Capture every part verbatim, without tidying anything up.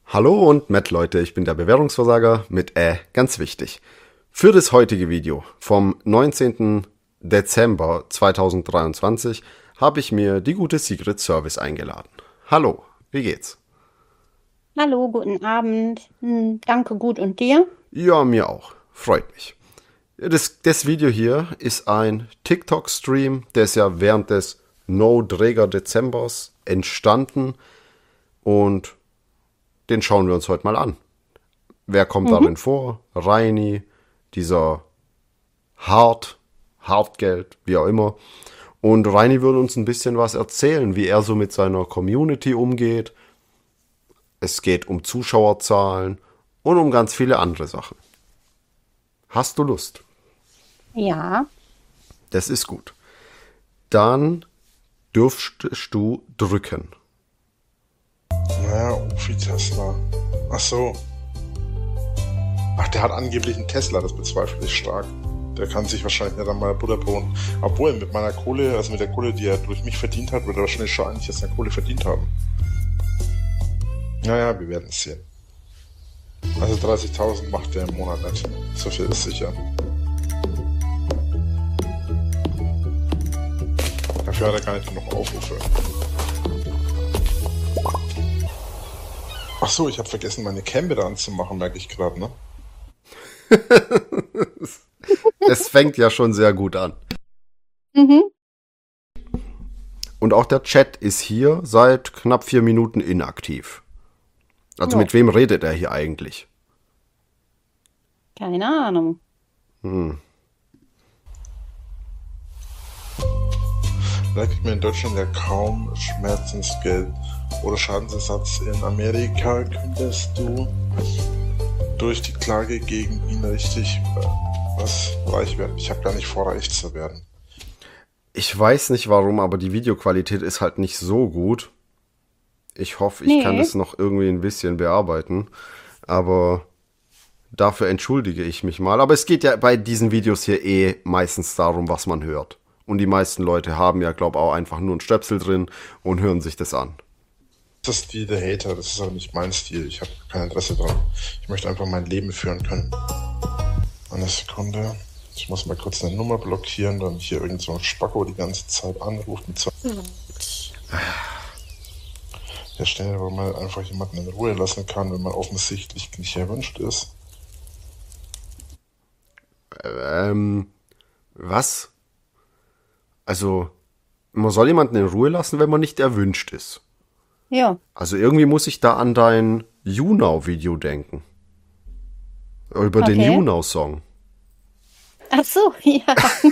Hallo und Matt Leute, ich bin der Bewährungsversager mit Äh, ganz wichtig. Für das heutige Video vom neunzehnten Dezember zweitausenddreiundzwanzig habe ich mir die gute Secret Service eingeladen. Hallo, wie geht's? Hallo, guten Abend. Hm, danke, gut. Und dir? Ja, mir auch. Freut mich. Das, das Video hier ist ein TikTok-Stream, der ist ja während des No-Träger-Dezembers entstanden und den schauen wir uns heute mal an. Wer kommt Mhm. darin vor? Reini, dieser Hart, Hartgeld, wie auch immer. Und Reini würde uns ein bisschen was erzählen, wie er so mit seiner Community umgeht. Es geht um Zuschauerzahlen und um ganz viele andere Sachen. Hast du Lust? Ja. Das ist gut. Dann dürftest du drücken. Naja, Ufi Tesla. Ach so. Ach, der hat angeblich einen Tesla, das bezweifle ich stark. Der kann sich wahrscheinlich nicht einmal Butter brauchen. Obwohl, mit meiner Kohle, also mit der Kohle, die er durch mich verdient hat, wird er wahrscheinlich schon eigentlich jetzt eine Kohle verdient haben. Naja, wir werden es sehen. Also dreißigtausend macht der im Monat nicht. So viel ist sicher. Dafür hat er gar nicht genug Aufrufe. Ach so, ich habe vergessen, meine Cam wieder anzumachen, merke ich gerade, ne? Es fängt ja schon sehr gut an. Mhm. Und auch der Chat ist hier seit knapp vier Minuten inaktiv. Also Ja. mit wem redet er hier eigentlich? Keine Ahnung. Hm. Da kriegt man in Deutschland ja kaum Schmerzensgeld oder Schadensersatz. In Amerika könntest du durch die Klage gegen ihn richtig äh, was reich werden. Ich habe gar nicht vor, reich zu werden. Ich weiß nicht warum, aber die Videoqualität ist halt nicht so gut. Ich hoffe, ich Nee. kann es noch irgendwie ein bisschen bearbeiten. Aber dafür entschuldige ich mich mal. Aber es geht ja bei diesen Videos hier eh meistens darum, was man hört. Und die meisten Leute haben ja, glaube ich, auch einfach nur einen Stöpsel drin und hören sich das an. Das ist die der Hater, das ist aber nicht mein Stil. Ich habe kein Interesse dran. Ich möchte einfach mein Leben führen können. Eine Sekunde. Ich muss mal kurz eine Nummer blockieren, dann hier irgend so ein Spacko die ganze Zeit anruft mit so. Der schnell, wo man einfach jemanden in Ruhe lassen kann, wenn man offensichtlich nicht erwünscht ist. Ähm, was? Also, man soll jemanden in Ruhe lassen, wenn man nicht erwünscht ist. Ja. Also irgendwie muss ich da an dein YouNow-Video denken. Über den Okay. YouNow-Song. Ach so, ja.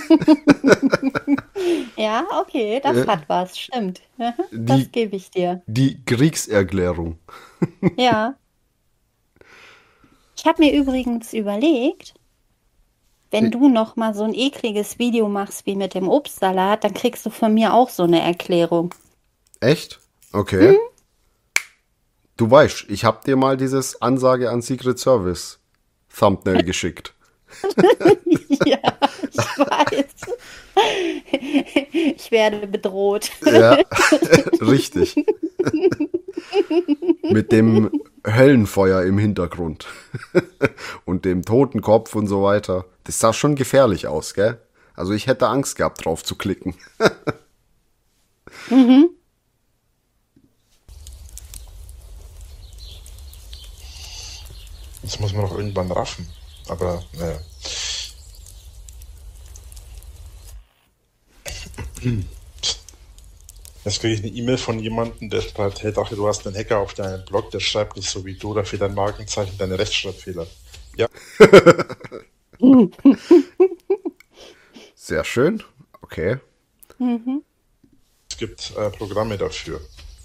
Ja, okay, das Äh, hat was, stimmt. Das Die, gebe ich dir. die Kriegserklärung. Ja. Ich habe mir übrigens überlegt, wenn du noch mal so ein ekliges Video machst wie mit dem Obstsalat, dann kriegst du von mir auch so eine Erklärung. Echt? Okay. Du weißt, ich hab dir mal dieses Ansage an Secret Service Thumbnail geschickt. Ja, ich weiß. Ich werde bedroht. Ja, richtig. Mit dem Höllenfeuer im Hintergrund. Und dem Totenkopf und so weiter. Das sah schon gefährlich aus, gell? Also ich hätte Angst gehabt, drauf zu klicken. Mhm. Das muss man doch irgendwann raffen. Aber, naja. Jetzt kriege ich eine E-Mail von jemandem, der schreibt, hey, dachte, du hast einen Hacker auf deinem Blog, der schreibt nicht so wie du, da fehlt dein Markenzeichen, deine Rechtschreibfehler. Ja, Sehr schön. Okay. Mhm. es gibt äh, Programme dafür.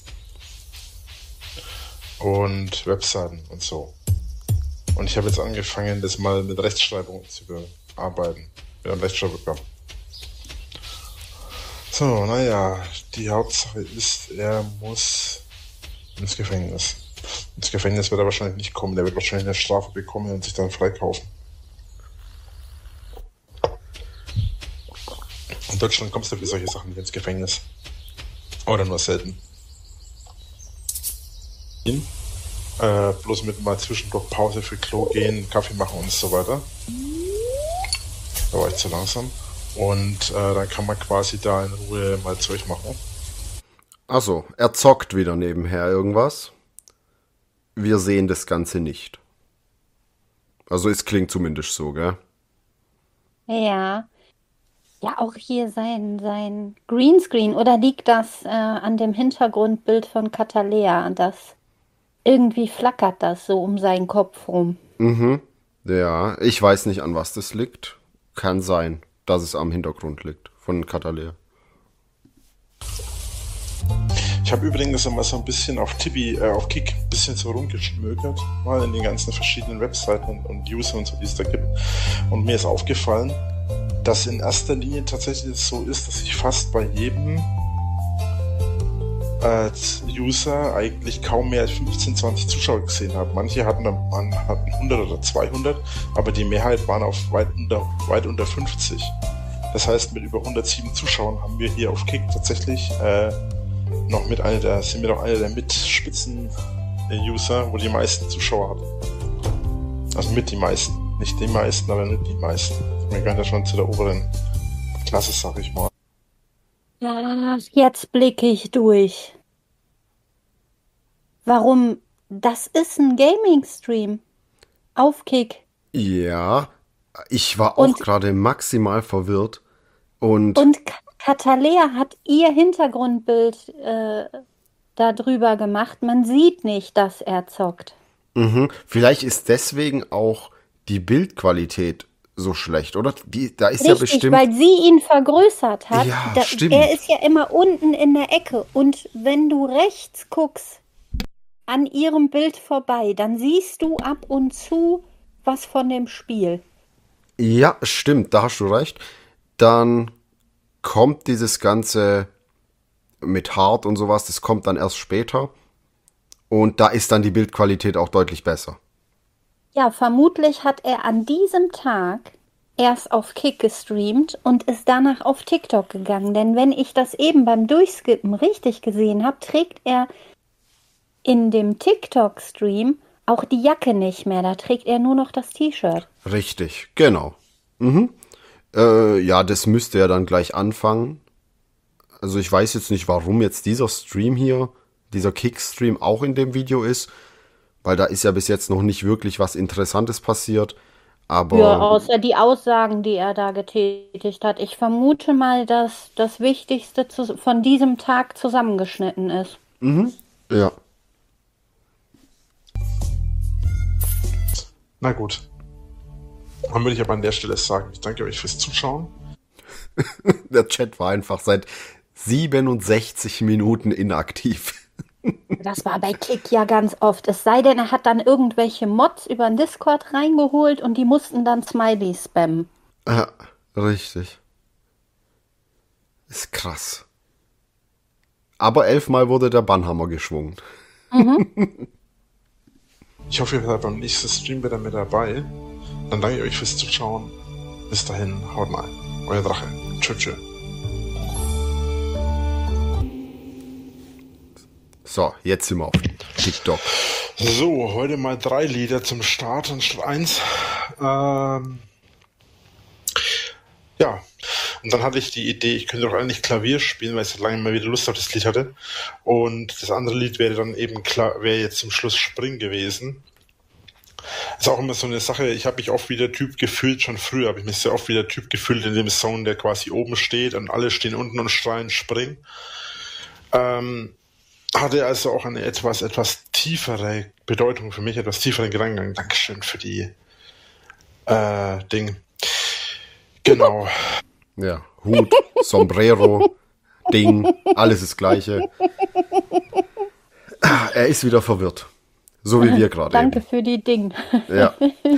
Und Webseiten und so. Und ich habe jetzt angefangen, das mal mit Rechtschreibung zu bearbeiten. Mit einem Rechtschreibprogramm. So, naja, die Hauptsache ist, er muss ins Gefängnis. Ins Gefängnis wird er wahrscheinlich nicht kommen. Der wird wahrscheinlich eine Strafe bekommen und sich dann freikaufen. In Deutschland kommst du für solche Sachen nicht ins Gefängnis. Oder nur selten. Äh, bloß mit mal zwischendurch Pause für Klo gehen, Kaffee machen und so weiter. Da war ich zu langsam. Und äh, dann kann man quasi da in Ruhe mal Zeug machen. Also, er zockt wieder nebenher irgendwas. Wir sehen das Ganze nicht. Also es klingt zumindest so, gell? Ja. Ja, auch hier sein, sein Greenscreen. Oder liegt das äh, an dem Hintergrundbild von Katalea? Das irgendwie flackert das so um seinen Kopf rum. Mhm. Ja, ich weiß nicht, an was das liegt. Kann sein, dass es am Hintergrund liegt von Katalea. Ich habe übrigens immer so ein bisschen auf Tibi, äh, auf Kick ein bisschen so rumgeschmökert, mal in den ganzen verschiedenen Webseiten und, und User und so, die es da gibt. Und mir ist aufgefallen, dass in erster Linie tatsächlich so ist, dass ich fast bei jedem äh, User eigentlich kaum mehr als fünfzehn, zwanzig Zuschauer gesehen habe. Manche hatten, man hatten hundert oder zweihundert, aber die Mehrheit waren auf weit unter, weit unter fünfzig. Das heißt, mit über hundertsieben Zuschauern haben wir hier auf Kick tatsächlich äh, noch mit einer der, sind wir noch einer der Mitspitzen-User, wo die meisten Zuschauer hat. Also mit die meisten. Nicht die meisten, aber mit die meisten. Wir gehören ja schon zu der oberen Klasse, sag ich mal. Ja, jetzt blicke ich durch. Warum? Das ist ein Gaming-Stream. Auf Kick. Ja, ich war auch Und- gerade maximal verwirrt. Und, Und Ka- Katalea hat ihr Hintergrundbild äh, da drüber gemacht. Man sieht nicht, dass er zockt. mhm, vielleicht ist deswegen auch die Bildqualität so schlecht, oder? Die, da ist ja Richtig, bestimmt... weil sie ihn vergrößert hat. Ja, Da- stimmt. Er ist ja immer unten in der Ecke. Und wenn du rechts guckst, an ihrem Bild vorbei, dann siehst du ab und zu was von dem Spiel. Ja, stimmt, da hast du recht. Dann kommt dieses Ganze mit Hard und sowas, das kommt dann erst später. Und da ist dann die Bildqualität auch deutlich besser. Ja, vermutlich hat er an diesem Tag erst auf Kick gestreamt und ist danach auf TikTok gegangen. Denn wenn ich das eben beim Durchskippen richtig gesehen habe, trägt er in dem TikTok-Stream auch die Jacke nicht mehr. Da trägt er nur noch das T-Shirt. Richtig, genau. Mhm. Äh, ja, das müsste ja dann gleich anfangen. Also ich weiß jetzt nicht, warum jetzt dieser Stream hier, dieser Kick-Stream auch in dem Video ist, weil da ist ja bis jetzt noch nicht wirklich was Interessantes passiert. Aber Ja, außer die Aussagen, die er da getätigt hat. Ich vermute mal, dass das Wichtigste zu, von diesem Tag zusammengeschnitten ist. ja. Na gut. Dann würde ich aber an der Stelle sagen, ich danke euch fürs Zuschauen. Der Chat war einfach seit siebenundsechzig Minuten inaktiv. Das war bei Kick ja ganz oft. Es sei denn, er hat dann irgendwelche Mods über den Discord reingeholt und die mussten dann Smileys spammen. Ja, richtig. Ist krass. Aber elfmal wurde der Bannhammer geschwungen. Ich hoffe, ihr seid beim nächsten Stream wieder mit dabei. Dann danke ich euch fürs Zuschauen. Bis dahin, haut rein. Euer Drache. Tschö, tschö. So, jetzt sind wir auf TikTok. So, heute mal drei Lieder zum Start anstatt eins. Ähm, ja, und dann hatte ich die Idee, ich könnte doch eigentlich Klavier spielen, weil ich so lange mal wieder Lust auf das Lied hatte. Und das andere Lied wäre dann eben klar, wäre jetzt zum Schluss Spring gewesen. Ist auch immer so eine Sache, ich habe mich oft wie der Typ gefühlt, schon früher habe ich mich sehr oft wie der Typ gefühlt in dem Song, der quasi oben steht und alle stehen unten und schreien Spring. Ähm, hatte also auch eine etwas, etwas tiefere Bedeutung für mich, etwas tieferen Gedankengang. Dankeschön für die äh, Ding. Genau. Ja, Hut, Sombrero, Ding, alles das Gleiche. Ah, Er ist wieder verwirrt. So wie wir gerade Danke eben. für die Ding. Ja.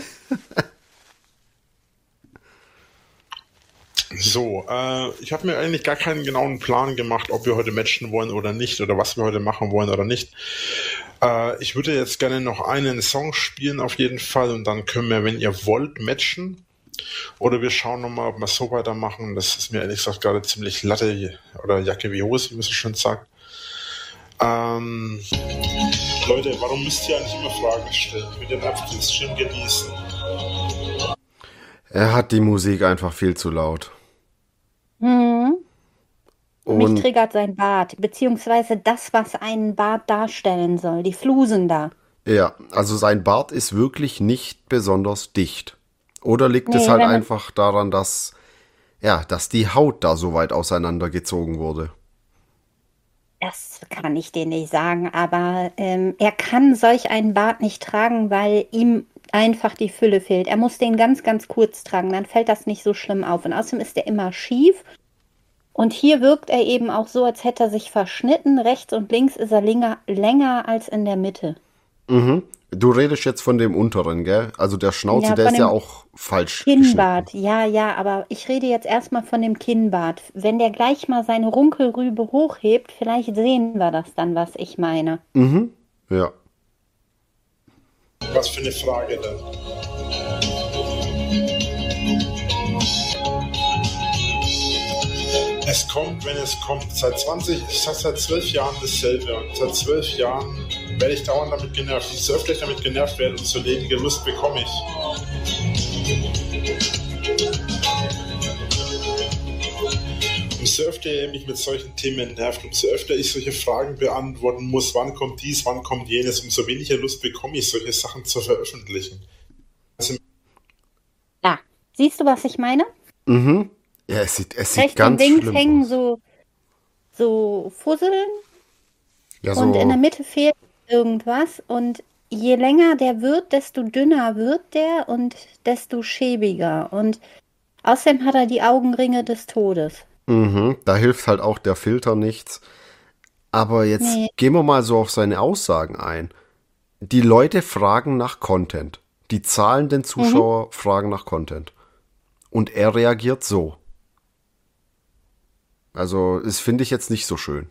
So, äh, ich habe mir eigentlich gar keinen genauen Plan gemacht, ob wir heute matchen wollen oder nicht, oder was wir heute machen wollen oder nicht. Äh, ich würde jetzt gerne noch einen Song spielen auf jeden Fall und dann können wir, wenn ihr wollt, matchen. Oder wir schauen nochmal, ob wir so weitermachen. Das ist mir ehrlich gesagt gerade ziemlich Latte oder Jacke wie Hose, wie man so schön sagt. Ähm, Leute, warum müsst ihr eigentlich immer Fragen stellen? Ich will den einfach den Stream genießen. Er hat die Musik einfach viel zu laut. Mhm. Mich Und triggert sein Bart, beziehungsweise das, was einen Bart darstellen soll, die Flusen da. ja, also sein Bart ist wirklich nicht besonders dicht. Oder liegt es Nee, halt wenn er, einfach daran, dass, ja, dass die Haut da so weit auseinandergezogen wurde? das kann ich dir nicht sagen, aber ähm, er kann solch einen Bart nicht tragen, weil ihm einfach die Fülle fehlt. Er muss den ganz, ganz kurz tragen, dann fällt das nicht so schlimm auf. Und außerdem ist er immer schief. Und hier wirkt er eben auch so, als hätte er sich verschnitten. Rechts und links ist er länger, länger als in der Mitte. Mhm. Du redest jetzt von dem unteren, gell? Also der Schnauze, Ja, der von ist ja dem auch falsch geschnitten. Kinnbart. Ja, ja, aber ich rede jetzt erstmal von dem Kinnbart. Wenn der gleich mal seine Runkelrübe hochhebt, vielleicht sehen wir das dann, was ich meine. Mhm. Ja. Was für eine Frage denn? Es kommt, wenn es kommt. Seit zwanzig, ich sag seit zwölf Jahren dasselbe. Und seit zwölf Jahren werde ich dauernd damit genervt. Umso öfter ich damit genervt werde, umso weniger Lust bekomme ich. Umso öfter er mich mit solchen Themen nervt, umso öfter ich solche Fragen beantworten muss, wann kommt dies, wann kommt jenes, umso weniger Lust bekomme ich, solche Sachen zu veröffentlichen. Also, Ja, siehst du, was ich meine? Mhm. Ja, es sieht, es sieht Rechts und ganz links schlimm hängen aus. so, so Fusseln Ja, und in der so, Mitte fehlt irgendwas. Und je länger der wird, desto dünner wird der und desto schäbiger. Und außerdem hat er die Augenringe des Todes. mhm. Da hilft halt auch der Filter nichts. Aber jetzt Nee. gehen wir mal so auf seine Aussagen ein. Die Leute fragen nach Content. Die zahlenden Zuschauer fragen nach Content. Und er reagiert so. Also, das finde ich jetzt nicht so schön.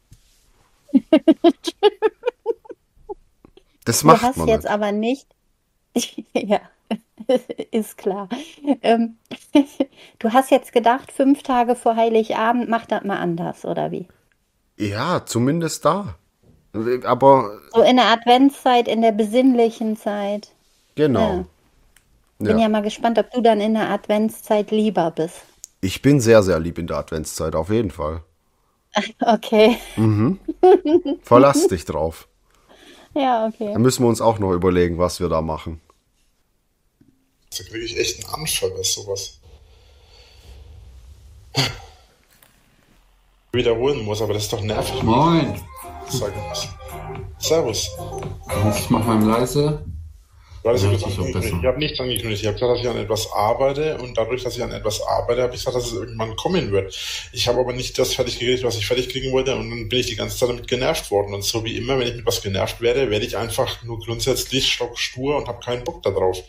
Das Du macht hast man jetzt nicht. aber nicht, ja, ist klar. Ähm, du hast jetzt gedacht, fünf Tage vor Heiligabend mach das mal anders, oder wie? Ja, zumindest da. Aber So in der Adventszeit, in der besinnlichen Zeit. genau. Ja. Bin Ja. ja mal gespannt, ob du dann in der Adventszeit lieber bist. Ich bin sehr, sehr lieb in der Adventszeit, auf jeden Fall. Okay. Verlass dich drauf. Ja, Da okay. müssen wir uns auch noch überlegen, was wir da machen. da kriege ich echt einen Anfall bei sowas. Wiederholen muss, aber das ist doch nervig. Moin. Sagen muss. Servus. Ich mach mal leise. Du hattest ja Ja, gesagt, das ist auch besser. ich habe nichts angekündigt. Ich habe gesagt, dass ich an etwas arbeite und dadurch, dass ich an etwas arbeite, habe ich gesagt, dass es irgendwann kommen wird. Ich habe aber nicht das fertig gekriegt, was ich fertig kriegen wollte und dann bin ich die ganze Zeit damit genervt worden. Und so wie immer, wenn ich mit was genervt werde, werde ich einfach nur grundsätzlich stockstur und habe keinen Bock darauf.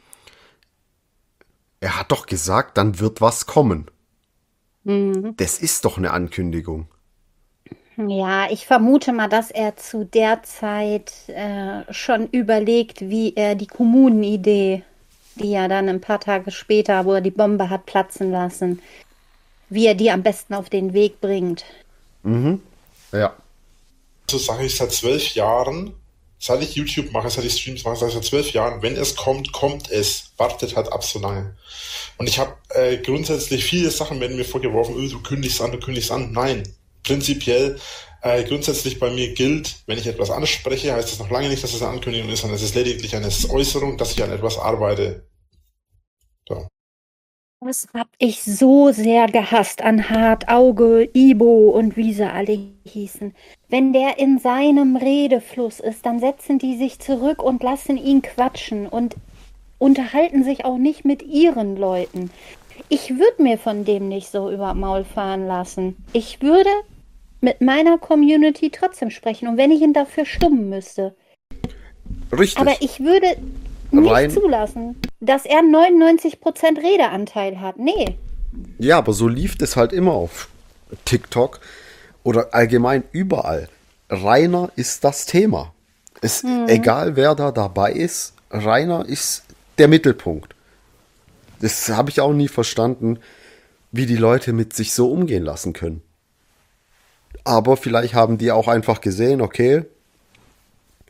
Er hat doch gesagt, dann wird was kommen. Mhm. Das ist doch eine Ankündigung. Ja, ich vermute mal, dass er zu der Zeit äh, schon überlegt, wie er die Kommunenidee, die ja dann ein paar Tage später, wo er die Bombe hat platzen lassen, wie er die am besten auf den Weg bringt. Ja. So sage ich seit zwölf Jahren, seit ich YouTube mache, seit ich Streams mache, seit ich seit zwölf Jahren, wenn es kommt, kommt es. Wartet halt ab so lange. Und ich habe äh, grundsätzlich viele Sachen werden mir vorgeworfen, öh, du kündigst an, du kündigst an. Nein, prinzipiell, äh, grundsätzlich bei mir gilt, wenn ich etwas anspreche, heißt das noch lange nicht, dass es eine Ankündigung ist, sondern es ist lediglich eine Äußerung, dass ich an etwas arbeite. So. Das hab ich so sehr gehasst an Hart, Auge, Ibo und wie sie alle hießen. Wenn der in seinem Redefluss ist, dann setzen die sich zurück und lassen ihn quatschen und unterhalten sich auch nicht mit ihren Leuten. Ich würde mir von dem nicht so über Maul fahren lassen. Ich würde mit meiner Community trotzdem sprechen und wenn ich ihn dafür stummen müsste. Richtig. Aber ich würde nicht Rein- zulassen, dass er neunundneunzig Prozent Redeanteil hat. Nee. Ja, aber so lief es halt immer auf TikTok oder allgemein überall. Rainer ist das Thema. Es, Egal wer da dabei ist, Rainer ist der Mittelpunkt. Das habe ich auch nie verstanden, wie die Leute mit sich so umgehen lassen können. Aber vielleicht haben die auch einfach gesehen, okay,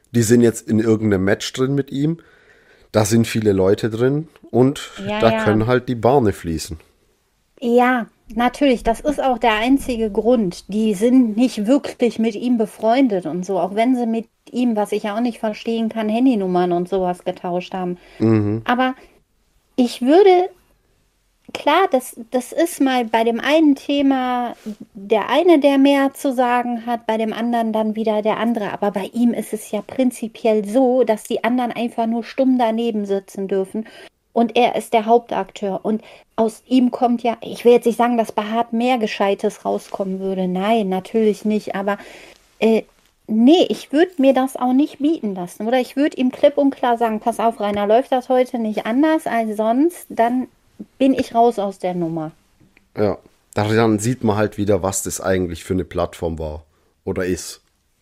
Die sind jetzt in irgendeinem Match drin mit ihm. Da sind viele Leute drin und Ja, da ja. können halt die Bahne fließen. Ja, natürlich, das ist auch der einzige Grund. Die sind nicht wirklich mit ihm befreundet und so, auch wenn sie mit ihm, was ich ja auch nicht verstehen kann, Handynummern und sowas getauscht haben. Aber ich würde, klar, das, das ist mal bei dem einen Thema der eine, der mehr zu sagen hat, bei dem anderen dann wieder der andere. Aber bei ihm ist es ja prinzipiell so, dass die anderen einfach nur stumm daneben sitzen dürfen. Und er ist der Hauptakteur. Und aus ihm kommt ja, ich will jetzt nicht sagen, dass bei Hart mehr Gescheites rauskommen würde. Nein, natürlich nicht. Aber äh, nee, ich würde mir das auch nicht bieten lassen. Oder ich würde ihm klipp und klar sagen, pass auf, Rainer, läuft das heute nicht anders als sonst, dann bin ich raus aus der Nummer. Ja, daran sieht man halt wieder, was das eigentlich für eine Plattform war oder ist.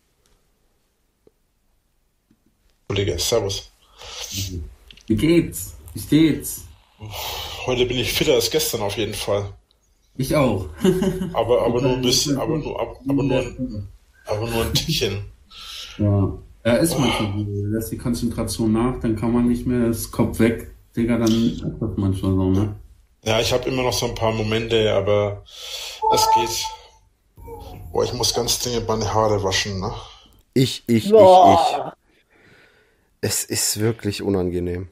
Kollege, servus. Wie geht's? Wie steht's? Heute bin ich fitter als gestern auf jeden Fall. Ich auch. Aber, aber nur ein bisschen, aber nur, aber, aber nur, ein, aber nur ein Tickchen. Ja. Er ist manchmal so, lässt die Konzentration nach, dann kann man nicht mehr das Kopf weg. Digga, dann ist das manchmal so, ne? Ja, ich habe immer noch so ein paar Momente, aber es geht. Boah, ich muss ganz dringend meine Haare waschen, ne? Ich, ich, ich, ich. Boah. Es ist wirklich unangenehm.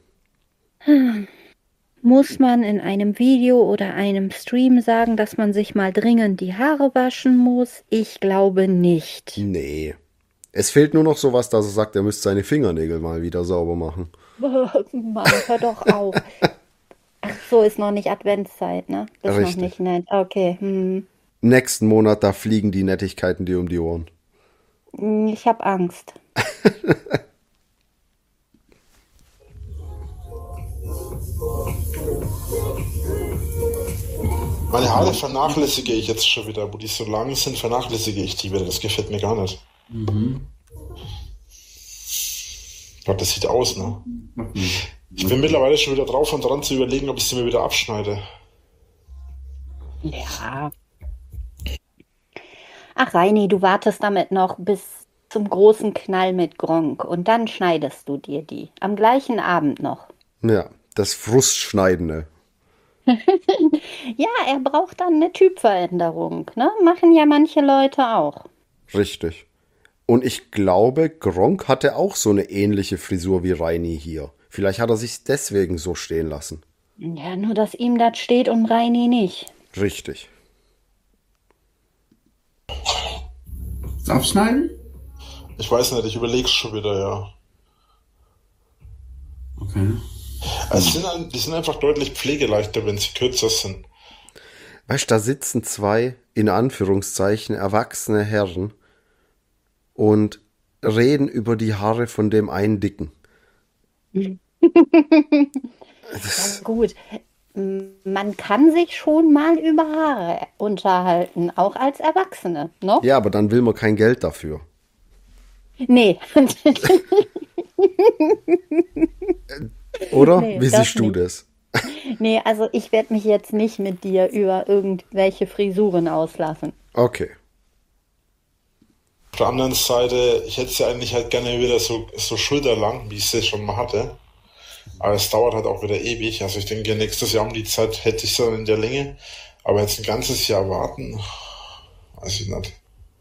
Muss man in einem Video oder einem Stream sagen, dass man sich mal dringend die Haare waschen muss? Ich glaube nicht. Nee. Es fehlt nur noch sowas, dass er sagt, er müsste seine Fingernägel mal wieder sauber machen. Mann, hör doch auf. Ach so, ist noch nicht Adventszeit, ne? Ist Richtig. noch nicht nett. Okay. Hm. Nächsten Monat, da fliegen die Nettigkeiten dir um die Ohren. Ich habe Angst. Meine Haare vernachlässige ich jetzt schon wieder. Wo die so lang sind, vernachlässige ich die wieder. Das gefällt mir gar nicht. Gott, das sieht aus, ne? Ich bin mittlerweile schon wieder drauf und dran zu überlegen, ob ich sie mir wieder abschneide. Ja. Ach, Reini, du wartest damit noch bis zum großen Knall mit Gronkh und dann schneidest du dir die. Am gleichen Abend noch. Ja, das Frustschneidende. Ja, er braucht dann eine Typveränderung, ne? Machen ja manche Leute auch. Richtig. Und ich glaube, Gronkh hatte auch so eine ähnliche Frisur wie Reini hier. Vielleicht hat er sich deswegen so stehen lassen. Ja, nur dass ihm das steht und Reini nicht. Richtig. Das Abschneiden? Ich weiß nicht, ich überleg's schon wieder, ja. Okay. Also die, sind, ein- die sind einfach deutlich pflegeleichter, wenn sie kürzer sind. Weißt du, da sitzen zwei, in Anführungszeichen, erwachsene Herren und reden über die Haare von dem einen Dicken. Das, Gut, man kann sich schon mal über Haare unterhalten, auch als Erwachsene, ne? ja, aber dann will man kein Geld dafür. Nee. Oder? Nee, Wie das siehst du nicht. das? Nee, also ich werde mich jetzt nicht mit dir über irgendwelche Frisuren auslassen. Okay. Auf der anderen Seite, ich hätte sie eigentlich halt gerne wieder so, so schulterlang, wie ich sie schon mal hatte. Aber es dauert halt auch wieder ewig. Also ich denke, nächstes Jahr um die Zeit hätte ich sie dann in der Länge. Aber jetzt ein ganzes Jahr warten, weiß ich nicht.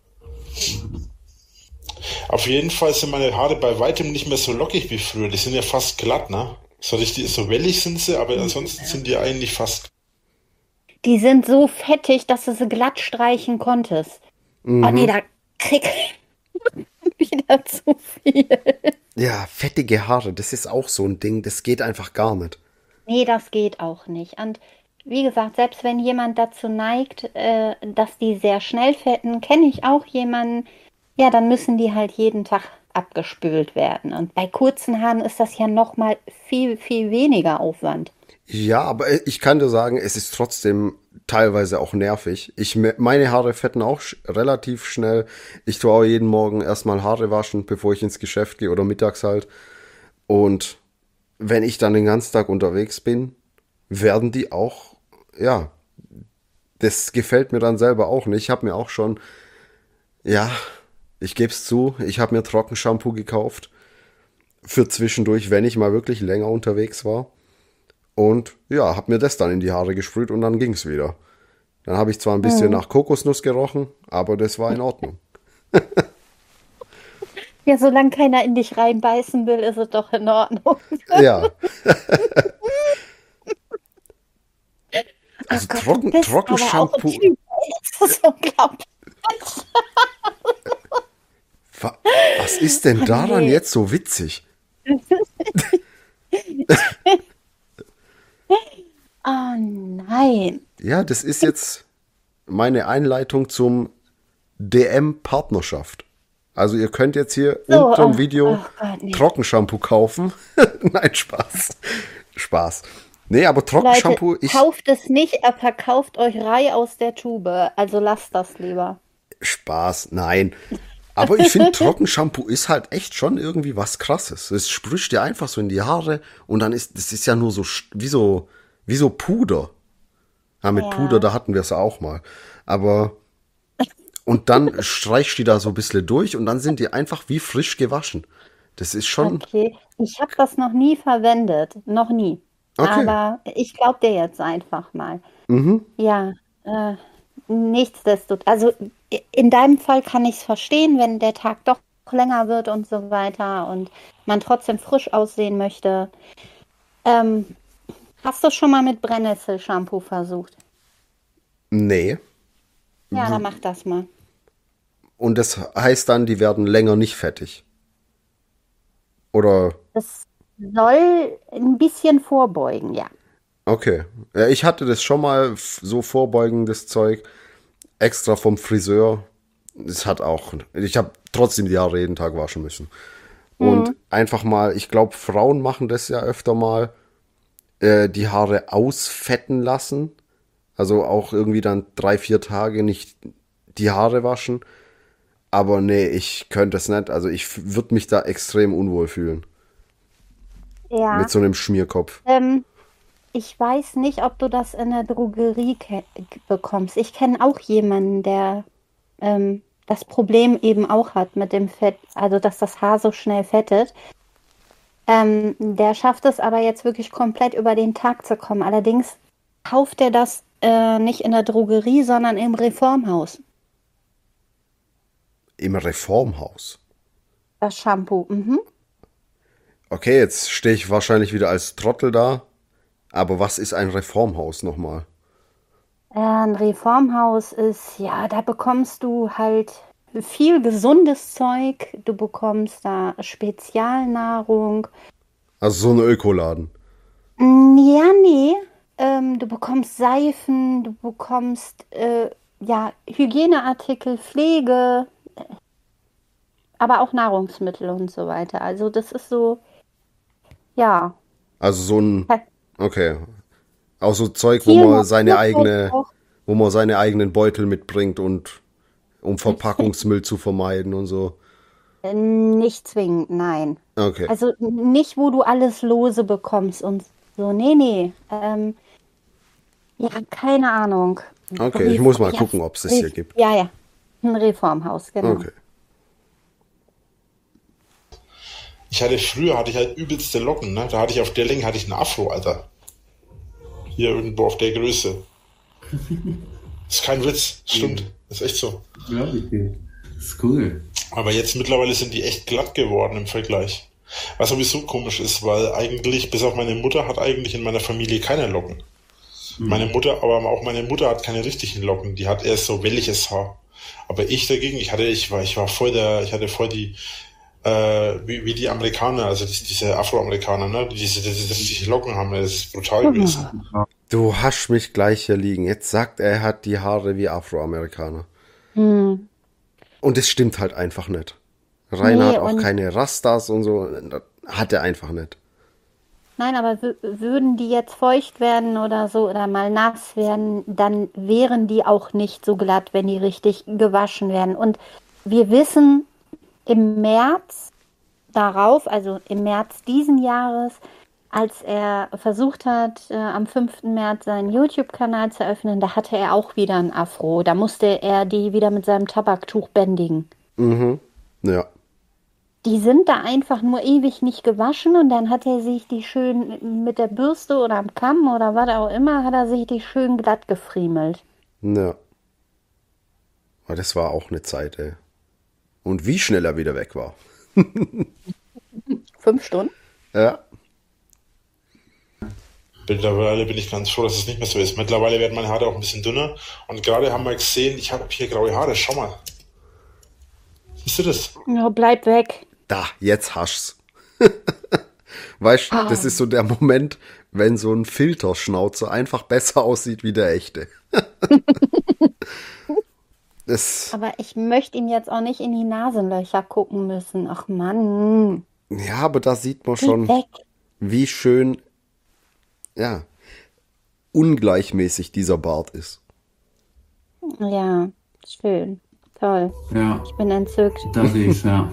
Auf jeden Fall sind meine Haare bei weitem nicht mehr so lockig wie früher. Die sind ja fast glatt, ne? So richtig, so wellig sind sie, aber ansonsten sind die eigentlich fast. Die sind so fettig, dass du sie glatt streichen konntest. Oh nee, da krieg ich wieder zu viel. Ja, fettige Haare, das ist auch so ein Ding, das geht einfach gar nicht. Nee, das geht auch nicht. Und wie gesagt, selbst wenn jemand dazu neigt, äh, dass die sehr schnell fetten, kenne ich auch jemanden, ja, dann müssen die halt jeden Tag abgespült werden. Und bei kurzen Haaren ist das ja noch mal viel, viel weniger Aufwand. Ja, aber ich kann dir sagen, es ist trotzdem teilweise auch nervig. Ich, me- meine Haare fetten auch sch relativ schnell. Ich tue auch jeden Morgen erstmal Haare waschen, bevor ich ins Geschäft gehe oder mittags halt. Und wenn ich dann den ganzen Tag unterwegs bin, werden die auch, ja, das gefällt mir dann selber auch nicht. Ich habe mir auch schon, ja, ich gebe es zu, ich habe mir Trockenshampoo gekauft. für zwischendurch, wenn ich mal wirklich länger unterwegs war. Und ja, hab mir das dann in die Haare gesprüht und dann ging's wieder. Dann habe ich zwar ein bisschen Mhm. nach Kokosnuss gerochen, aber das war in Ordnung. Ja, solange keiner in dich reinbeißen will, ist es doch in Ordnung. Ja, Oh also Gott, du Trocken, bist aber auch ein Trockenshampoo. Typ, ey. Das ist unglaublich. Wa- Was ist denn daran Nee. jetzt so witzig? Oh nein. Ja, das ist jetzt meine Einleitung zum D M-Partnerschaft. Also ihr könnt jetzt hier So, unter dem oh, Video oh Gott, nee. Trockenshampoo kaufen. Nein, Spaß. Spaß. Nee, aber Leute, Trockenshampoo, ich... kauft es nicht, er verkauft euch Rei aus der Tube. Also lasst das lieber. Spaß, nein. Aber ich finde, Trockenshampoo ist halt echt schon irgendwie was Krasses. Es sprüht dir einfach so in die Haare und dann ist, das ist ja nur so, sch- wie so, wie so Puder. Ja, mit Ja. Puder, da hatten wir es auch mal. Aber, und dann streichst du die da so ein bisschen durch und dann sind die einfach wie frisch gewaschen. Das ist schon, Okay, ich habe das noch nie verwendet. Noch nie. Okay. Aber ich glaube dir jetzt einfach mal. mhm, Ja, äh, nichtsdestotrotz. Also i- in deinem Fall kann ich es verstehen, wenn der Tag doch länger wird und so weiter und man trotzdem frisch aussehen möchte. Ähm, hast du schon mal mit Brennnessel-Shampoo versucht? nee. Ja, dann mach das mal. Und das heißt dann, die werden länger nicht fettig. Oder, Das soll ein bisschen vorbeugen, ja. okay. Ja, ich hatte das schon mal, f- so vorbeugendes Zeug, extra vom Friseur. Das hat auch, ich habe trotzdem die Haare jeden Tag waschen müssen. Und einfach mal, ich glaube, Frauen machen das ja öfter mal, äh, die Haare ausfetten lassen. Also auch irgendwie dann drei, vier Tage nicht die Haare waschen. Aber nee, ich könnte es nicht. Also ich würde mich da extrem unwohl fühlen. Ja. Mit so einem Schmierkopf. Ähm, ich weiß nicht, ob du das in der Drogerie ke- bekommst. Ich kenne auch jemanden, der ähm, das Problem eben auch hat mit dem Fett, also dass das Haar so schnell fettet. Ähm, der schafft es aber jetzt wirklich komplett über den Tag zu kommen. Allerdings kauft er das äh, nicht in der Drogerie, sondern im Reformhaus. Im Reformhaus. Das Shampoo. Mhm. Okay, jetzt stehe ich wahrscheinlich wieder als Trottel da. Aber was ist ein Reformhaus nochmal? Äh, Ein Reformhaus ist, ja, da bekommst du halt viel gesundes Zeug. Du bekommst da Spezialnahrung. Also so ein Ökoladen. Mm, Ja, nee. Ähm, du bekommst Seifen, du bekommst äh, ja, Hygieneartikel, Pflege, aber auch Nahrungsmittel und so weiter. Also das ist so, ja, Also so ein, okay. Auch so Zeug, wo viel man seine Naturzeug eigene, auch. wo man seine eigenen Beutel mitbringt und um Verpackungsmüll zu vermeiden und so. Äh, Nicht zwingend, nein. Okay. Also nicht, wo du alles lose bekommst und so. Nee, nee. Ähm, ja, keine Ahnung. Okay, ich muss mal Ja, gucken, ob es das hier Re- gibt. Ja, ja. Ein Reformhaus, genau. Okay. Ich hatte früher, hatte ich halt übelste Locken, ne? Da hatte ich auf der Länge, hatte ich einen Afro, Alter. Hier irgendwo auf der Größe. Ist kein Witz, stimmt. Ist echt so. Ja, okay. Ist cool. Aber jetzt mittlerweile sind die echt glatt geworden im Vergleich. Was sowieso komisch ist, weil eigentlich, bis auf meine Mutter, hat eigentlich in meiner Familie keine Locken. Meine Mutter, aber auch meine Mutter hat keine richtigen Locken, die hat erst so welliges Haar. Aber ich dagegen, ich hatte, ich war, ich war voll der, ich hatte voll die, äh, wie, wie die Amerikaner, also die, diese Afroamerikaner, ne, die diese, diese, diese Locken haben, das ist brutal gewesen. Du hast mich gleich hier liegen. Jetzt sagt er, er hat die Haare wie Afroamerikaner. Hm. Und es stimmt halt einfach nicht. Rainer Nee, hat auch und- keine Rastas und so. Das hat er einfach nicht. Nein, aber wü- würden die jetzt feucht werden oder so oder mal nass werden, dann wären die auch nicht so glatt, wenn die richtig gewaschen werden. Und wir wissen im März darauf, also im März diesen Jahres, als er versucht hat, äh, am fünften März seinen YouTube-Kanal zu öffnen, da hatte er auch wieder ein Afro. Da musste er die wieder mit seinem Tabaktuch bändigen. Ja. die sind da einfach nur ewig nicht gewaschen und dann hat er sich die schön mit der Bürste oder am Kamm oder was auch immer, hat er sich die schön glatt gefriemelt. Ja. Aber das war auch eine Zeit, ey. Und wie schnell er wieder weg war. Fünf Stunden? Ja. Mittlerweile bin ich ganz froh, dass es nicht mehr so ist. Mittlerweile werden meine Haare auch ein bisschen dünner. Und gerade haben wir gesehen, ich habe hier graue Haare. Schau mal. Siehst du das? Ja, bleib weg. Da, jetzt hasch's. Weißt du, Ah. das ist so der Moment, wenn so ein Filterschnauzer einfach besser aussieht wie der echte. das, Aber ich möchte ihm jetzt auch nicht in die Nasenlöcher gucken müssen. Ach Mann. ja, aber da sieht man Geh schon, weg. wie schön, ja, ungleichmäßig dieser Bart ist. Ja, schön. Toll. Ja, Ich bin entzückt. da sehe ich ja.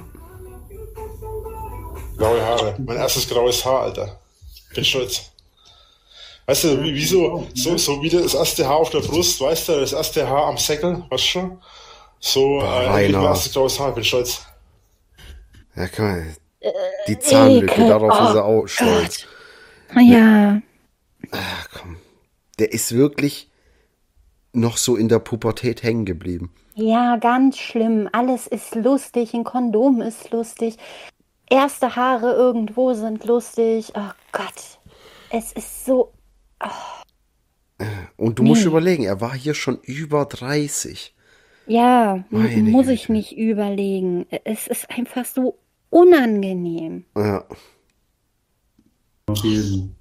Graue Haare. Mein erstes graues Haar, Alter. Bin stolz. Weißt du, wie, wie so, so, so wie das erste Haar auf der Brust, weißt du, das erste Haar am Säckel, weißt du schon? So, äh, Rainer. endlich mein erstes graues Haar, bin stolz. Ja, guck mal, die Zahnlücke, Ekel. darauf Oh ist er auch stolz. Ja. Ach komm, der ist wirklich noch so in der Pubertät hängen geblieben. Ja, ganz schlimm. Alles ist lustig. Ein Kondom ist lustig. Erste Haare irgendwo sind lustig. Oh Gott. Es ist so. Und du musst Nee. überlegen, er war hier schon über dreißig. Ja, m- Meine muss ich Güte. nicht überlegen. Es ist einfach so unangenehm. Ja, Auf jeden.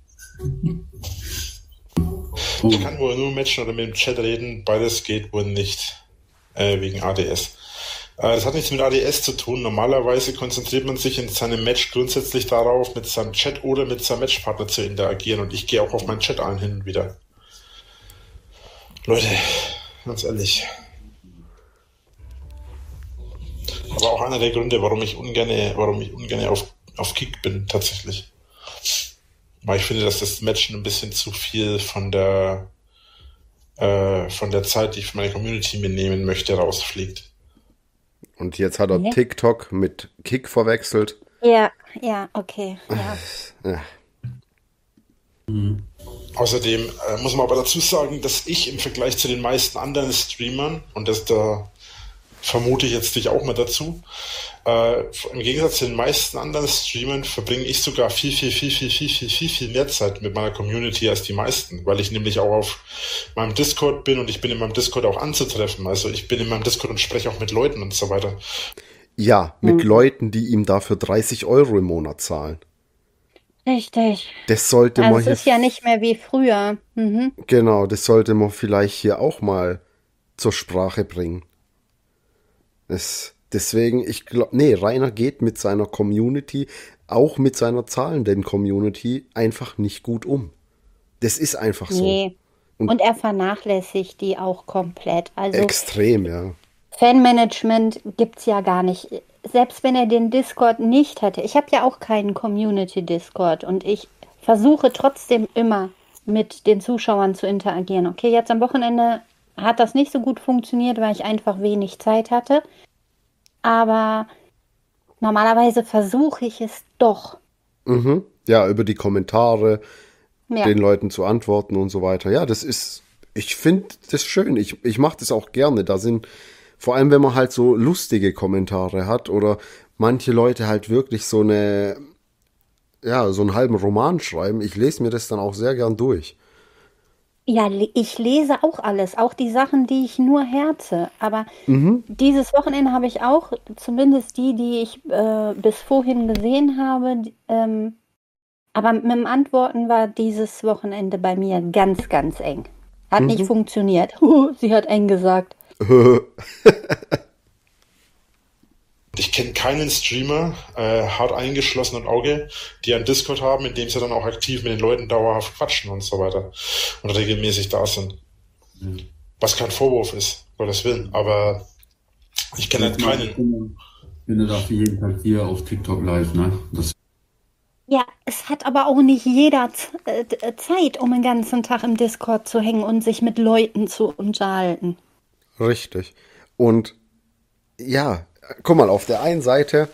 Oh, Ich kann wohl nur mit Menschen oder mit dem Chat reden, beides geht wohl nicht. Äh, wegen A D S. Äh, das hat nichts mit A D S zu tun. Normalerweise konzentriert man sich in seinem Match grundsätzlich darauf, mit seinem Chat oder mit seinem Matchpartner zu interagieren. Und ich gehe auch auf meinen Chat ein hin und wieder. Leute, ganz ehrlich. Aber auch einer der Gründe, warum ich ungerne, warum ich ungerne auf, auf Kick bin, tatsächlich. Weil ich finde, dass das Matchen ein bisschen zu viel von der äh, von der Zeit, die ich für meine Community mir nehmen möchte, rausfliegt. und jetzt hat er Ja. TikTok mit Kick verwechselt. Ja, ja, okay. Ja. Ja, Außerdem äh, muss man aber dazu sagen, dass ich im Vergleich zu den meisten anderen Streamern, und das da vermute ich jetzt dich auch mal dazu, äh, im Gegensatz zu den meisten anderen Streamern verbringe ich sogar viel, viel, viel, viel, viel, viel, viel, viel mehr Zeit mit meiner Community als die meisten, weil ich nämlich auch auf meinem Discord bin und ich bin in meinem Discord auch anzutreffen. Also ich bin in meinem Discord und spreche auch mit Leuten und so weiter. ja mit Leuten, die ihm dafür dreißig Euro im Monat zahlen. Richtig. Das sollte Also man es hier, ist ja nicht mehr wie früher. Mhm. genau, das sollte man vielleicht hier auch mal zur Sprache bringen. Das, deswegen, ich glaube, nee, Rainer geht mit seiner Community, auch mit seiner zahlenden Community, einfach nicht gut um. Das ist einfach so. Nee. Und er vernachlässigt die auch komplett. Also Extrem, ja. Fanmanagement gibt's ja gar nicht. Selbst wenn er den Discord nicht hätte. Ich habe ja auch keinen Community-Discord und ich versuche trotzdem immer mit den Zuschauern zu interagieren. Okay, jetzt am Wochenende hat das nicht so gut funktioniert, weil ich einfach wenig Zeit hatte. Aber normalerweise versuche ich es doch. Mhm. Ja, über die Kommentare, Ja. den Leuten zu antworten und so weiter. Ja, das ist, ich finde das schön. Ich, ich mache das auch gerne. Da sind, vor allem wenn man halt so lustige Kommentare hat oder manche Leute halt wirklich so eine, ja, so einen halben Roman schreiben. Ich lese mir das dann auch sehr gern durch. Ja, le- ich lese auch alles, auch die Sachen, die ich nur herze. Aber dieses Wochenende habe ich auch, zumindest die, die ich äh, bis vorhin gesehen habe, die, ähm, aber mit dem Antworten war dieses Wochenende bei mir ganz, ganz eng. Hat nicht funktioniert. Sie hat eng gesagt. Ich kenne keinen Streamer, äh, hart eingeschlossen und Auge, die einen Discord haben, in dem sie dann auch aktiv mit den Leuten dauerhaft quatschen und so weiter und regelmäßig da sind. Was kein Vorwurf ist, Gottes Willen, aber ich kenne halt keinen. Ich bin ja dafür jeden Tag hier auf TikTok live, ne? Das Ja, es hat aber auch nicht jeder Z äh, d- Zeit, um den ganzen Tag im Discord zu hängen und sich mit Leuten zu unterhalten. Richtig. Und ja, guck mal, auf der einen Seite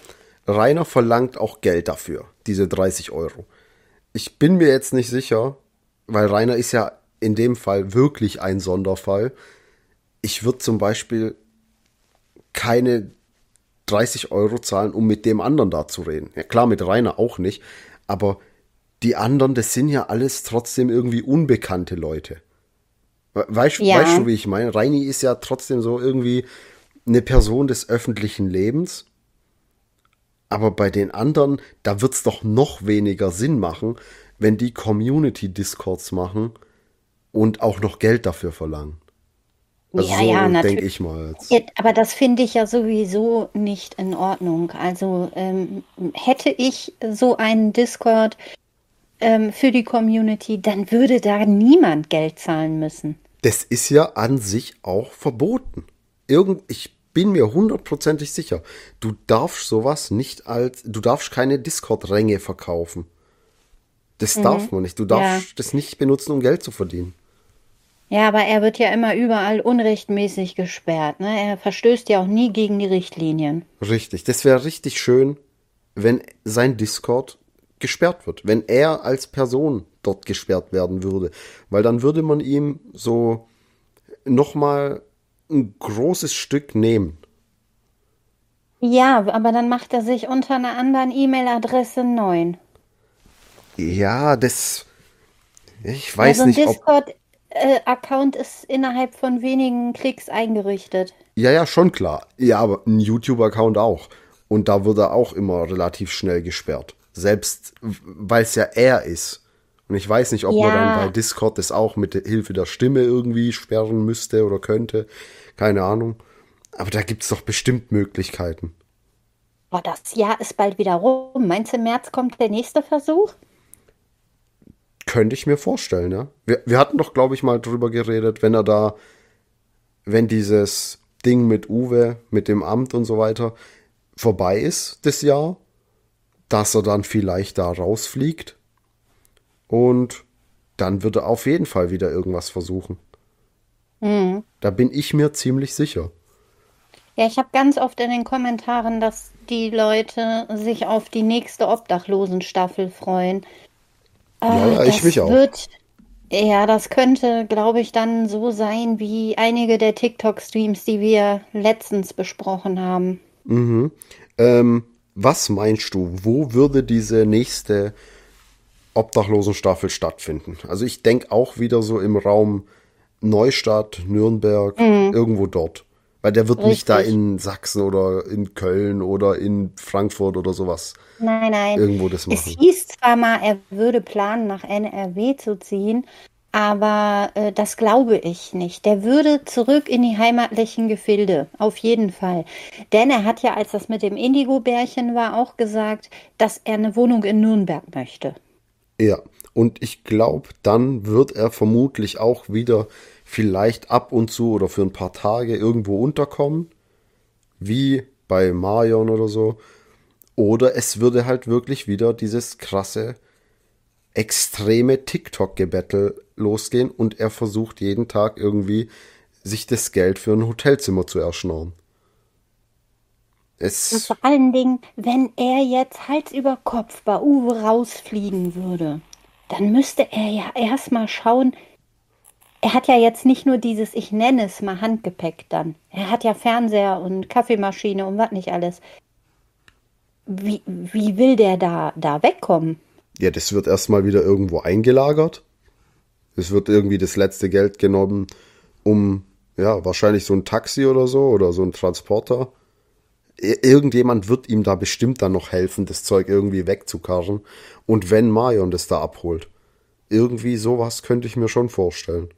Rainer verlangt auch Geld dafür, diese dreißig Euro. Ich bin mir jetzt nicht sicher, weil Rainer ist ja in dem Fall wirklich ein Sonderfall. Ich würde zum Beispiel keine dreißig Euro zahlen, um mit dem anderen da zu reden. Ja klar, mit Rainer auch nicht, aber die anderen, das sind ja alles trotzdem irgendwie unbekannte Leute. Weißt, Ja. weißt du, wie ich meine? Reini ist ja trotzdem so irgendwie eine Person des öffentlichen Lebens. Aber bei den anderen, da wird's doch noch weniger Sinn machen, wenn die Community-Discords machen und auch noch Geld dafür verlangen. Also Ja, so ja, denke natürlich. ich mal jetzt. Ja, aber das finde ich ja sowieso nicht in Ordnung. Also ähm, hätte ich so einen Discord ähm, für die Community, dann würde da niemand Geld zahlen müssen. Das ist ja an sich auch verboten. Irgend, ich bin mir hundertprozentig sicher, du darfst sowas nicht als, du darfst keine Discord-Ränge verkaufen. Das darf man nicht. Du darfst Ja. das nicht benutzen, um Geld zu verdienen. Ja, aber er wird ja immer überall unrechtmäßig gesperrt, ne? Er verstößt ja auch nie gegen die Richtlinien. Richtig. Das wäre richtig schön, wenn sein Discord gesperrt wird. Wenn er als Person dort gesperrt werden würde. Weil dann würde man ihm so nochmal ein großes Stück nehmen. Ja, aber dann macht er sich unter einer anderen E-Mail-Adresse neu. Ja, das. Ich Ja, weiß so ein nicht, ob. Discord-Account ist innerhalb von wenigen Klicks eingerichtet. Ja, ja, schon klar. Ja, aber ein YouTube-Account auch. Und da wird er auch immer relativ schnell gesperrt. Selbst weil es ja er ist. Und ich weiß nicht, ob man Ja. dann bei Discord das auch mit der Hilfe der Stimme irgendwie sperren müsste oder könnte. Keine Ahnung. Aber da gibt's doch bestimmt Möglichkeiten. Boah, das Jahr ist bald wieder rum. Meinst du, im März kommt der nächste Versuch? Könnte ich mir vorstellen, ja. Wir, wir hatten doch, glaube ich, mal drüber geredet, wenn er da, wenn dieses Ding mit Uwe, mit dem Amt und so weiter vorbei ist, das Jahr, dass er dann vielleicht da rausfliegt und dann wird er auf jeden Fall wieder irgendwas versuchen. Da bin ich mir ziemlich sicher. Ja, ich habe ganz oft in den Kommentaren, dass die Leute sich auf die nächste Obdachlosenstaffel freuen. Ja, Äh, ja, ich das mich auch. Wird, ja, das könnte, glaube ich, dann so sein wie einige der TikTok-Streams, die wir letztens besprochen haben. Ähm, was meinst du, wo würde diese nächste Obdachlosenstaffel stattfinden? Also ich denke auch wieder so im Raum Neustadt, Nürnberg, irgendwo dort. Weil der wird nicht da Richtig. in Sachsen oder in Köln oder in Frankfurt oder sowas Nein, nein. irgendwo das Es machen. hieß zwar mal, er würde planen, nach N R W zu ziehen, aber äh, das glaube ich nicht. Der würde zurück in die heimatlichen Gefilde, auf jeden Fall. Denn er hat ja, als das mit dem Indigo-Bärchen war, auch gesagt, dass er eine Wohnung in Nürnberg möchte. Ja, und ich glaube, dann wird er vermutlich auch wieder vielleicht ab und zu oder für ein paar Tage irgendwo unterkommen, wie bei Marion oder so. Oder es würde halt wirklich wieder dieses krasse, extreme TikTok-Gebettel losgehen und er versucht jeden Tag irgendwie sich das Geld für ein Hotelzimmer zu erschnorren. Und Es, vor allen Dingen, wenn er jetzt Hals über Kopf bei Uwe rausfliegen würde, dann müsste er ja erstmal schauen. Er hat ja jetzt nicht nur dieses, ich nenne es mal Handgepäck dann. Er hat ja Fernseher und Kaffeemaschine und was nicht alles. Wie, wie will der da, da wegkommen? ja, das wird erstmal wieder irgendwo eingelagert. Es wird irgendwie das letzte Geld genommen, um, ja, wahrscheinlich so ein Taxi oder so oder so ein Transporter. Ir- Irgendjemand wird ihm da bestimmt dann noch helfen, das Zeug irgendwie wegzukarren. Und wenn Marion das da abholt. Irgendwie sowas könnte ich mir schon vorstellen.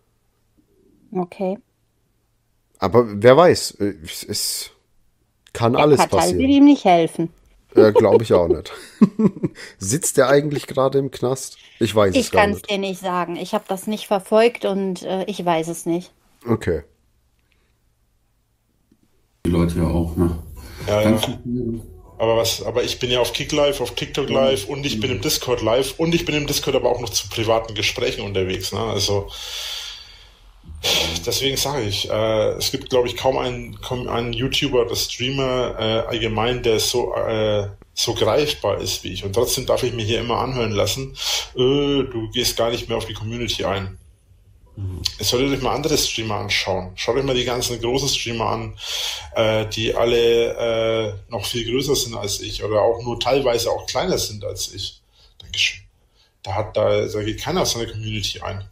Okay. Aber wer weiß, äh, es, es kann Der alles Kartell will passieren. ihm nicht helfen. Äh, Glaube ich auch nicht. Sitzt der eigentlich gerade im Knast? Ich weiß es Ich gar kann es nicht. dir nicht sagen. Ich habe das nicht verfolgt und äh, ich weiß es nicht. Okay. Die Leute ja auch, ne? Ja, Ganz ja. viel. Aber was, aber ich bin ja auf Kick Live, auf TikTok Live und ich bin im Discord live und ich bin im Discord aber auch noch zu privaten Gesprächen unterwegs, ne? Also Deswegen sage ich, äh, es gibt, glaube ich, kaum einen, kaum einen YouTuber oder Streamer äh, allgemein, der so äh, so greifbar ist wie ich. Und trotzdem darf ich mir hier immer anhören lassen, äh, du gehst gar nicht mehr auf die Community ein. Jetzt solltet euch mal andere Streamer anschauen. Schaut euch mal die ganzen großen Streamer an, äh, die alle äh, noch viel größer sind als ich oder auch nur teilweise auch kleiner sind als ich. Dankeschön. Da hat da, da geht keiner auf seine Community ein.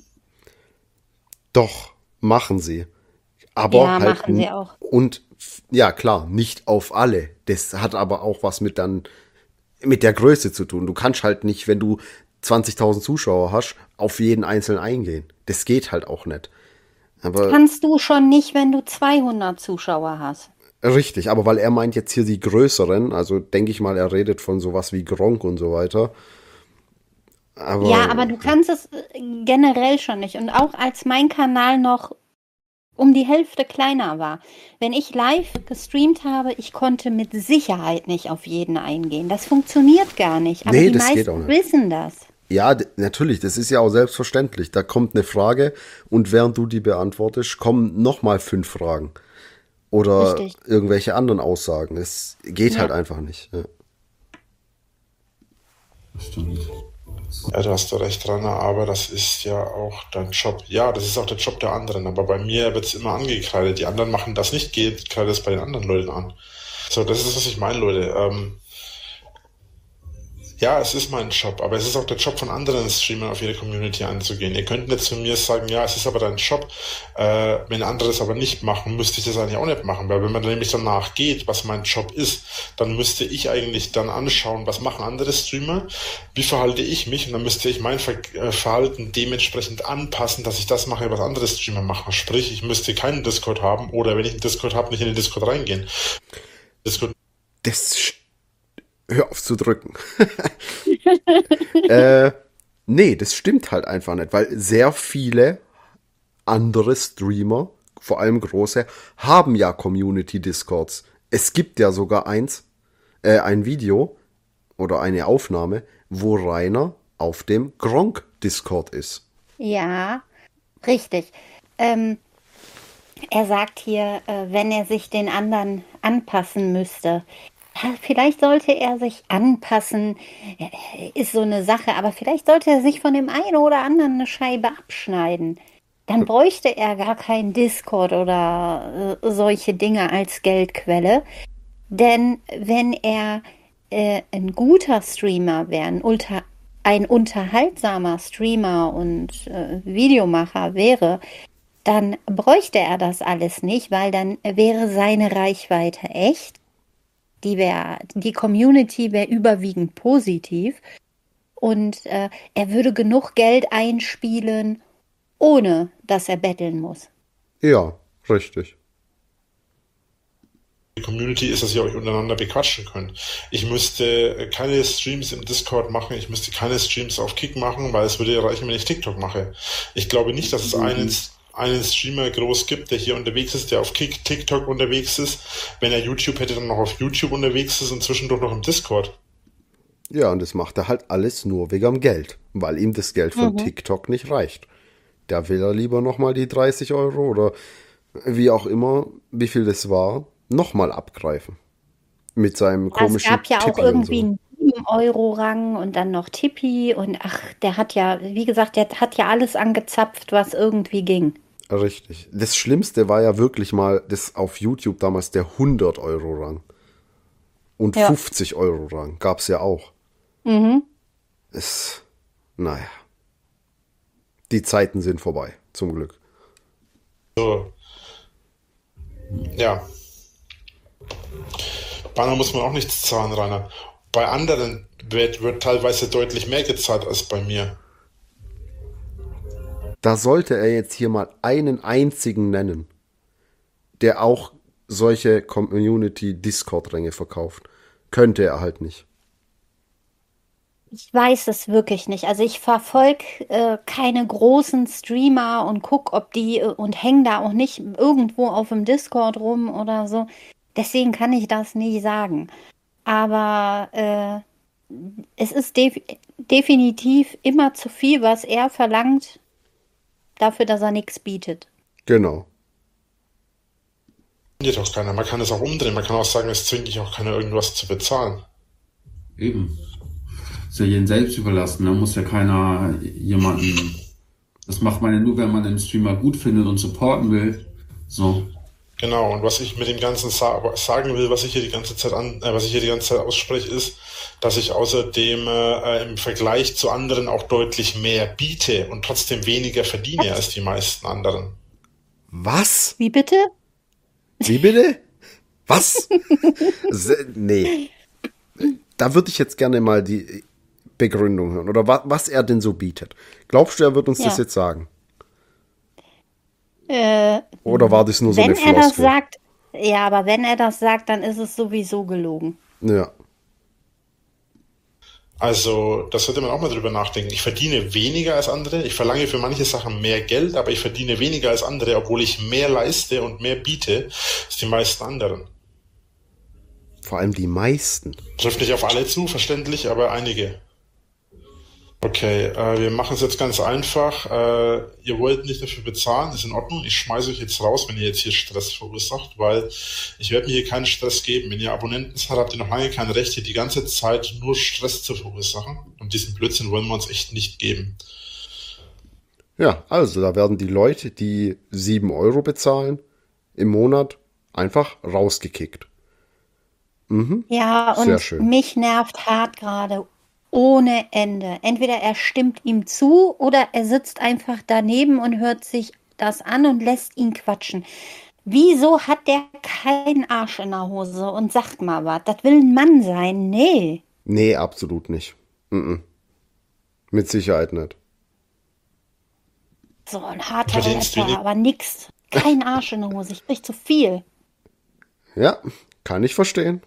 Doch, machen sie. Aber Ja, halt machen sie n- auch. und f- ja klar, nicht auf alle. Das hat aber auch was mit dann mit der Größe zu tun. Du kannst halt nicht, wenn du zwanzigtausend Zuschauer hast, auf jeden einzelnen eingehen. Das geht halt auch nicht. Aber Kannst du schon nicht, wenn du zweihundert Zuschauer hast. richtig, aber weil er meint jetzt hier die größeren, also denke ich mal, er redet von sowas wie Gronkh und so weiter. Aber Ja, aber du kannst es äh, generell schon nicht. Und auch als mein Kanal noch um die Hälfte kleiner war. Wenn ich live gestreamt habe, ich konnte mit Sicherheit nicht auf jeden eingehen. Das funktioniert gar nicht. Aber nee, die das geht auch meisten nicht. wissen das. Ja, d- natürlich, das ist ja auch selbstverständlich. Da kommt eine Frage und während du die beantwortest, kommen nochmal fünf Fragen. Oder Richtig. irgendwelche anderen Aussagen. Es geht halt Ja. einfach nicht. Ja. Stimmt. Ja, da hast du recht dran, aber das ist ja auch dein Job. Ja, das ist auch der Job der anderen, aber bei mir wird es immer angekreidet. Die anderen machen das nicht, geht gerade das bei den anderen Leuten an. So, das ist, was ich meine, Leute. Ähm, ja, es ist mein Job, aber es ist auch der Job von anderen Streamern, auf ihre Community einzugehen. Ihr könnt nicht zu mir sagen, ja, es ist aber dein Job. Äh, wenn andere es aber nicht machen, müsste ich das eigentlich auch nicht machen, weil wenn man nämlich danach geht, was mein Job ist, dann müsste ich eigentlich dann anschauen, was machen andere Streamer, wie verhalte ich mich und dann müsste ich mein Ver äh, Verhalten dementsprechend anpassen, dass ich das mache, was andere Streamer machen. Sprich, ich müsste keinen Discord haben oder wenn ich einen Discord habe, nicht in den Discord reingehen. Discord Das sch- hör auf zu drücken. äh, nee, das stimmt halt einfach nicht, weil sehr viele andere Streamer, vor allem große, haben ja Community-Discords. Es gibt ja sogar eins, äh, ein Video oder eine Aufnahme, wo Rainer auf dem Gronkh-Discord ist. Ja, richtig. Ähm, er sagt hier, äh, wenn er sich den anderen anpassen müsste. Ja, vielleicht sollte er sich anpassen, äh, ist so eine Sache, aber vielleicht sollte er sich von dem einen oder anderen eine Scheibe abschneiden. Dann bräuchte er gar keinen Discord oder äh, solche Dinge als Geldquelle. Denn wenn er äh, ein guter Streamer wäre, ein, ultra, ein unterhaltsamer Streamer und äh, Videomacher wäre, dann bräuchte er das alles nicht, weil dann wäre seine Reichweite echt. Die wär, die Community wäre überwiegend positiv und äh, er würde genug Geld einspielen, ohne dass er betteln muss. Ja, richtig. die Community ist, dass ihr euch untereinander bequatschen könnt. Ich müsste keine Streams im Discord machen, ich müsste keine Streams auf Kick machen, weil es würde ja reichen, wenn ich TikTok mache. Ich glaube nicht, dass es einen, einen Streamer groß gibt, der hier unterwegs ist, der auf Kick, TikTok unterwegs ist. Wenn er YouTube hätte, dann noch auf YouTube unterwegs ist und zwischendurch noch im Discord. Ja, und das macht er halt alles nur wegen dem Geld, weil ihm das Geld von Mhm. TikTok nicht reicht. Da will er lieber nochmal die dreißig Euro oder wie auch immer, wie viel das war, nochmal abgreifen. Mit seinem Ja, es komischen gab ja auch Tippi und irgendwie so. einen sieben Euro Rang und dann noch Tippi und ach, der hat ja, wie gesagt, der hat ja alles angezapft, was irgendwie ging. Richtig. Das Schlimmste war ja wirklich mal das auf YouTube damals der hundert Euro Rang. Und Ja. fünfzig Euro Rang gab's ja auch. Mhm. Es, naja. Die Zeiten sind vorbei, zum Glück. So. Ja. Banner muss man auch nichts zahlen, Rainer. Bei anderen wird, wird teilweise deutlich mehr gezahlt als bei mir. Da sollte er jetzt hier mal einen einzigen nennen, der auch solche Community-Discord-Ränge verkauft. Könnte er halt nicht. Ich weiß es wirklich nicht. Also ich verfolge äh, keine großen Streamer und guck, ob die äh, und hänge da auch nicht irgendwo auf dem Discord rum oder so. Deswegen kann ich das nicht sagen. Aber äh, es ist def definitiv immer zu viel, was er verlangt, dafür, dass er nichts bietet. Genau. Findet auch keiner. Man kann es auch umdrehen. Man kann auch sagen, es zwingt dich auch keiner, irgendwas zu bezahlen. Eben. Ist ja jedem selbst überlassen. Da muss ja keiner jemanden. Das macht man ja nur, wenn man den Streamer gut findet und supporten will. So. Genau, und was ich mit dem Ganzen sa sagen will, was ich hier die ganze Zeit an, äh, was ich hier die ganze Zeit ausspreche, ist, dass ich außerdem äh, im Vergleich zu anderen auch deutlich mehr biete und trotzdem weniger verdiene als die meisten anderen. Was? Wie bitte? Wie bitte? Was? Se- nee. Da würde ich jetzt gerne mal die Begründung hören. Oder wa was er denn so bietet. Glaubst du, er wird uns Ja. das jetzt sagen? Äh, Oder war das nur so wenn eine er das Floskel? sagt, ja, aber wenn er das sagt, dann ist es sowieso gelogen. Ja. Also, das sollte man auch mal drüber nachdenken. Ich verdiene weniger als andere. Ich verlange für manche Sachen mehr Geld, aber ich verdiene weniger als andere, obwohl ich mehr leiste und mehr biete als die meisten anderen. Vor allem die meisten. Trifft nicht auf alle zu, verständlich, aber einige. Okay, äh, wir machen es jetzt ganz einfach. Äh, ihr wollt nicht dafür bezahlen, ist in Ordnung. Ich schmeiße euch jetzt raus, wenn ihr jetzt hier Stress verursacht, weil ich werde mir hier keinen Stress geben. Wenn ihr Abonnenten seid, habt ihr noch lange kein Recht, hier die ganze Zeit nur Stress zu verursachen. Und diesen Blödsinn wollen wir uns echt nicht geben. Ja, also da werden die Leute, die sieben Euro bezahlen im Monat, einfach rausgekickt. Ja, Sehr und schön. mich nervt hart gerade ohne Ende. Entweder er stimmt ihm zu oder er sitzt einfach daneben und hört sich das an und lässt ihn quatschen. Wieso hat der keinen Arsch in der Hose und sagt mal was? Das will ein Mann sein? Nee. Nee, absolut nicht. Mhm. Mit Sicherheit nicht. So ein harter Verdienst Rapper, wenig. aber nix. Kein Arsch in der Hose. Ich krieg zu viel. Ja, kann ich verstehen.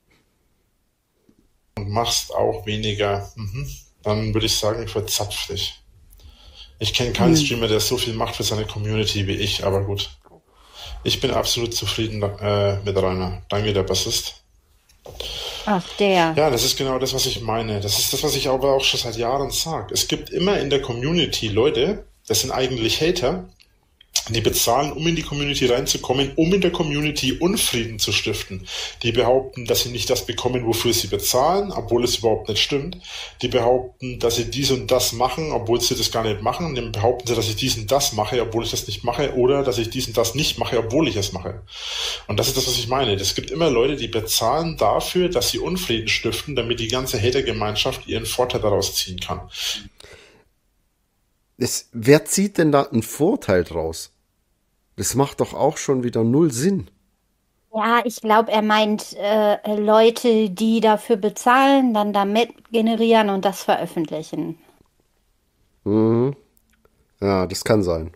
Und machst auch weniger. Mhm. Dann würde ich sagen, verzapf dich. Ich kenne keinen Streamer, der so viel macht für seine Community wie ich, aber gut. Ich bin absolut zufrieden äh, mit Rainer. Danke, der Bassist. Ach, der. Ja, das ist genau das, was ich meine. Das ist das, was ich aber auch schon seit Jahren sage. Es gibt immer in der Community Leute, das sind eigentlich Hater, die bezahlen, um in die Community reinzukommen, um in der Community Unfrieden zu stiften. Die behaupten, dass sie nicht das bekommen, wofür sie bezahlen, obwohl es überhaupt nicht stimmt. Die behaupten, dass sie dies und das machen, obwohl sie das gar nicht machen. Und dann behaupten sie, dass ich dies und das mache, obwohl ich das nicht mache. Oder dass ich dies und das nicht mache, obwohl ich es mache. Und das ist das, was ich meine. Es gibt immer Leute, die bezahlen dafür, dass sie Unfrieden stiften, damit die ganze Hater-Gemeinschaft ihren Vorteil daraus ziehen kann. Es, wer zieht denn da einen Vorteil draus? Das macht doch auch schon wieder null Sinn. Ja, ich glaube, er meint äh, Leute, die dafür bezahlen, dann damit generieren und das veröffentlichen. Ja, das kann sein.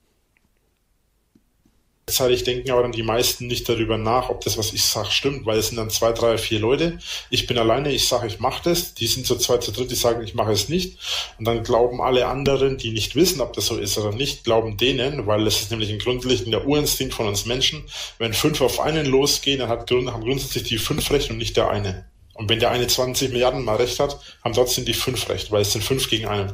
Gleichzeitig denken aber dann die meisten nicht darüber nach, ob das, was ich sage, stimmt, weil es sind dann zwei, drei, vier Leute. Ich bin alleine, ich sage, ich mache das. Die sind zu zweit, zu dritt, die sagen, ich mache es nicht. Und dann glauben alle anderen, die nicht wissen, ob das so ist oder nicht, glauben denen, weil es ist nämlich ein grundlegender Urinstinkt von uns Menschen. Wenn fünf auf einen losgehen, dann hat, haben grundsätzlich die fünf recht und nicht der eine. Und wenn der eine zwanzig Milliarden mal recht hat, haben trotzdem die fünf recht, weil es sind fünf gegen einen.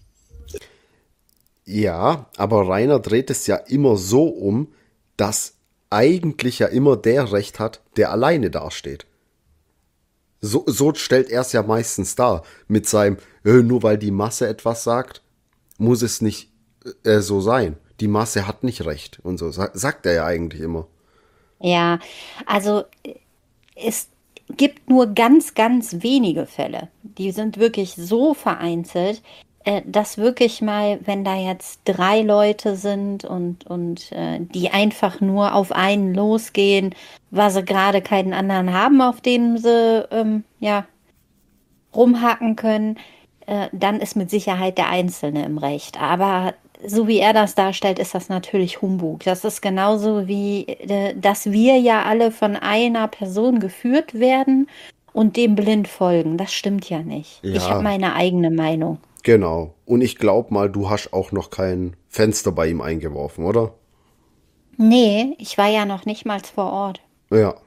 Ja, aber Rainer dreht es ja immer so um, dass eigentlich ja immer der Recht hat, der alleine dasteht. So, so stellt er es ja meistens dar. Mit seinem, äh, nur weil die Masse etwas sagt, muss es nicht äh, so sein. Die Masse hat nicht recht. Und so sa- sagt er ja eigentlich immer. Ja, also äh, es gibt nur ganz, ganz wenige Fälle. Die sind wirklich so vereinzelt, äh, dass wirklich mal, wenn da jetzt drei Leute sind und, und äh, die einfach nur auf einen losgehen, weil sie gerade keinen anderen haben, auf den sie ähm, ja, rumhacken können, äh, dann ist mit Sicherheit der Einzelne im Recht. Aber so wie er das darstellt, ist das natürlich Humbug. Das ist genauso wie, äh, dass wir ja alle von einer Person geführt werden und dem blind folgen. Das stimmt ja nicht. Ja. Ich habe meine eigene Meinung. Genau. Und ich glaub mal, du hast auch noch kein Fenster bei ihm eingeworfen, oder? Nee, ich war ja noch nicht mal vor Ort. Ja.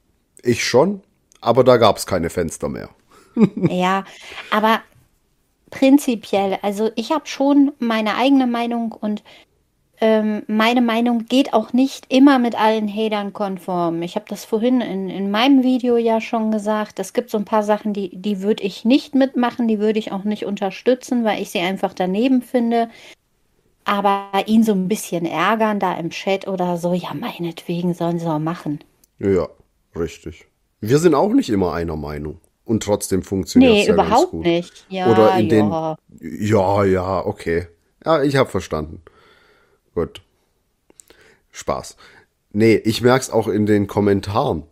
Ich schon, aber da gab's keine Fenster mehr. Ja, aber prinzipiell, also ich habe schon meine eigene Meinung und ähm, meine Meinung geht auch nicht immer mit allen Hatern konform. Ich habe das vorhin in, in meinem Video ja schon gesagt. Es gibt so ein paar Sachen, die, die würde ich nicht mitmachen, die würde ich auch nicht unterstützen, weil ich sie einfach daneben finde. Aber ihn so ein bisschen ärgern da im Chat oder so, ja, meinetwegen sollen sie auch machen. Ja, richtig. Wir sind auch nicht immer einer Meinung. Und trotzdem funktioniert es Nee, ja ganz überhaupt gut. nicht. Ja, Oder in den. ja. Ja, ja, okay. Ja, ich habe verstanden. Gut. Spaß. Nee, ich merk's auch in den Kommentaren.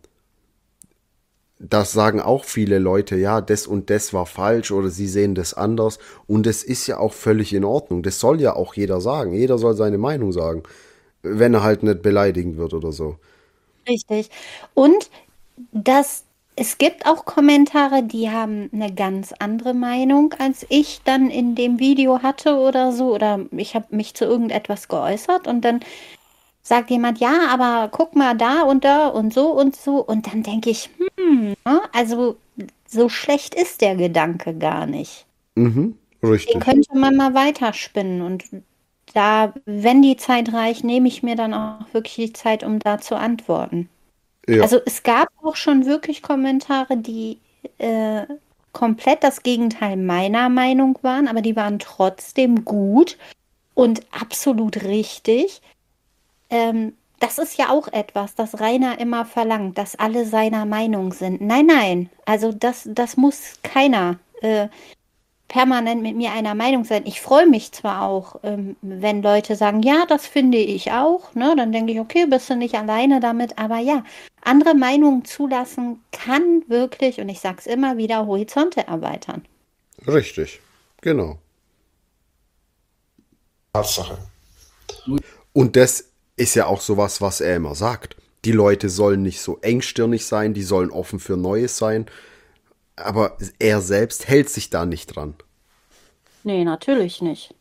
Das sagen auch viele Leute, ja, das und das war falsch oder sie sehen das anders. Und das ist ja auch völlig in Ordnung. Das soll ja auch jeder sagen. Jeder soll seine Meinung sagen. Wenn er halt nicht beleidigend wird oder so. Richtig. Und das, es gibt auch Kommentare, die haben eine ganz andere Meinung, als ich dann in dem Video hatte oder so. Oder ich habe mich zu irgendetwas geäußert und dann sagt jemand, ja, aber guck mal da und da und so und so. Und dann denke ich, hm, also so schlecht ist der Gedanke gar nicht. Mhm, Den richtig. könnte man mal weiterspinnen. Und da, wenn die Zeit reicht, nehme ich mir dann auch wirklich die Zeit, um da zu antworten. Ja, Also es gab auch schon wirklich Kommentare, die äh, komplett das Gegenteil meiner Meinung waren, aber die waren trotzdem gut und absolut richtig. Ähm, das ist ja auch etwas, das Rainer immer verlangt, dass alle seiner Meinung sind. Nein, nein, also das, das muss keiner äh, permanent mit mir einer Meinung sein. Ich freue mich zwar auch, ähm, wenn Leute sagen, ja, das finde ich auch, ne? Dann denke ich, okay, bist du nicht alleine damit, aber ja, andere Meinungen zulassen kann wirklich, und ich sage es immer wieder, Horizonte erweitern. richtig. Genau. Tatsache. Und das ist ja auch sowas, was er immer sagt. Die Leute sollen nicht so engstirnig sein, die sollen offen für Neues sein. Aber er selbst hält sich da nicht dran. Nee, natürlich nicht.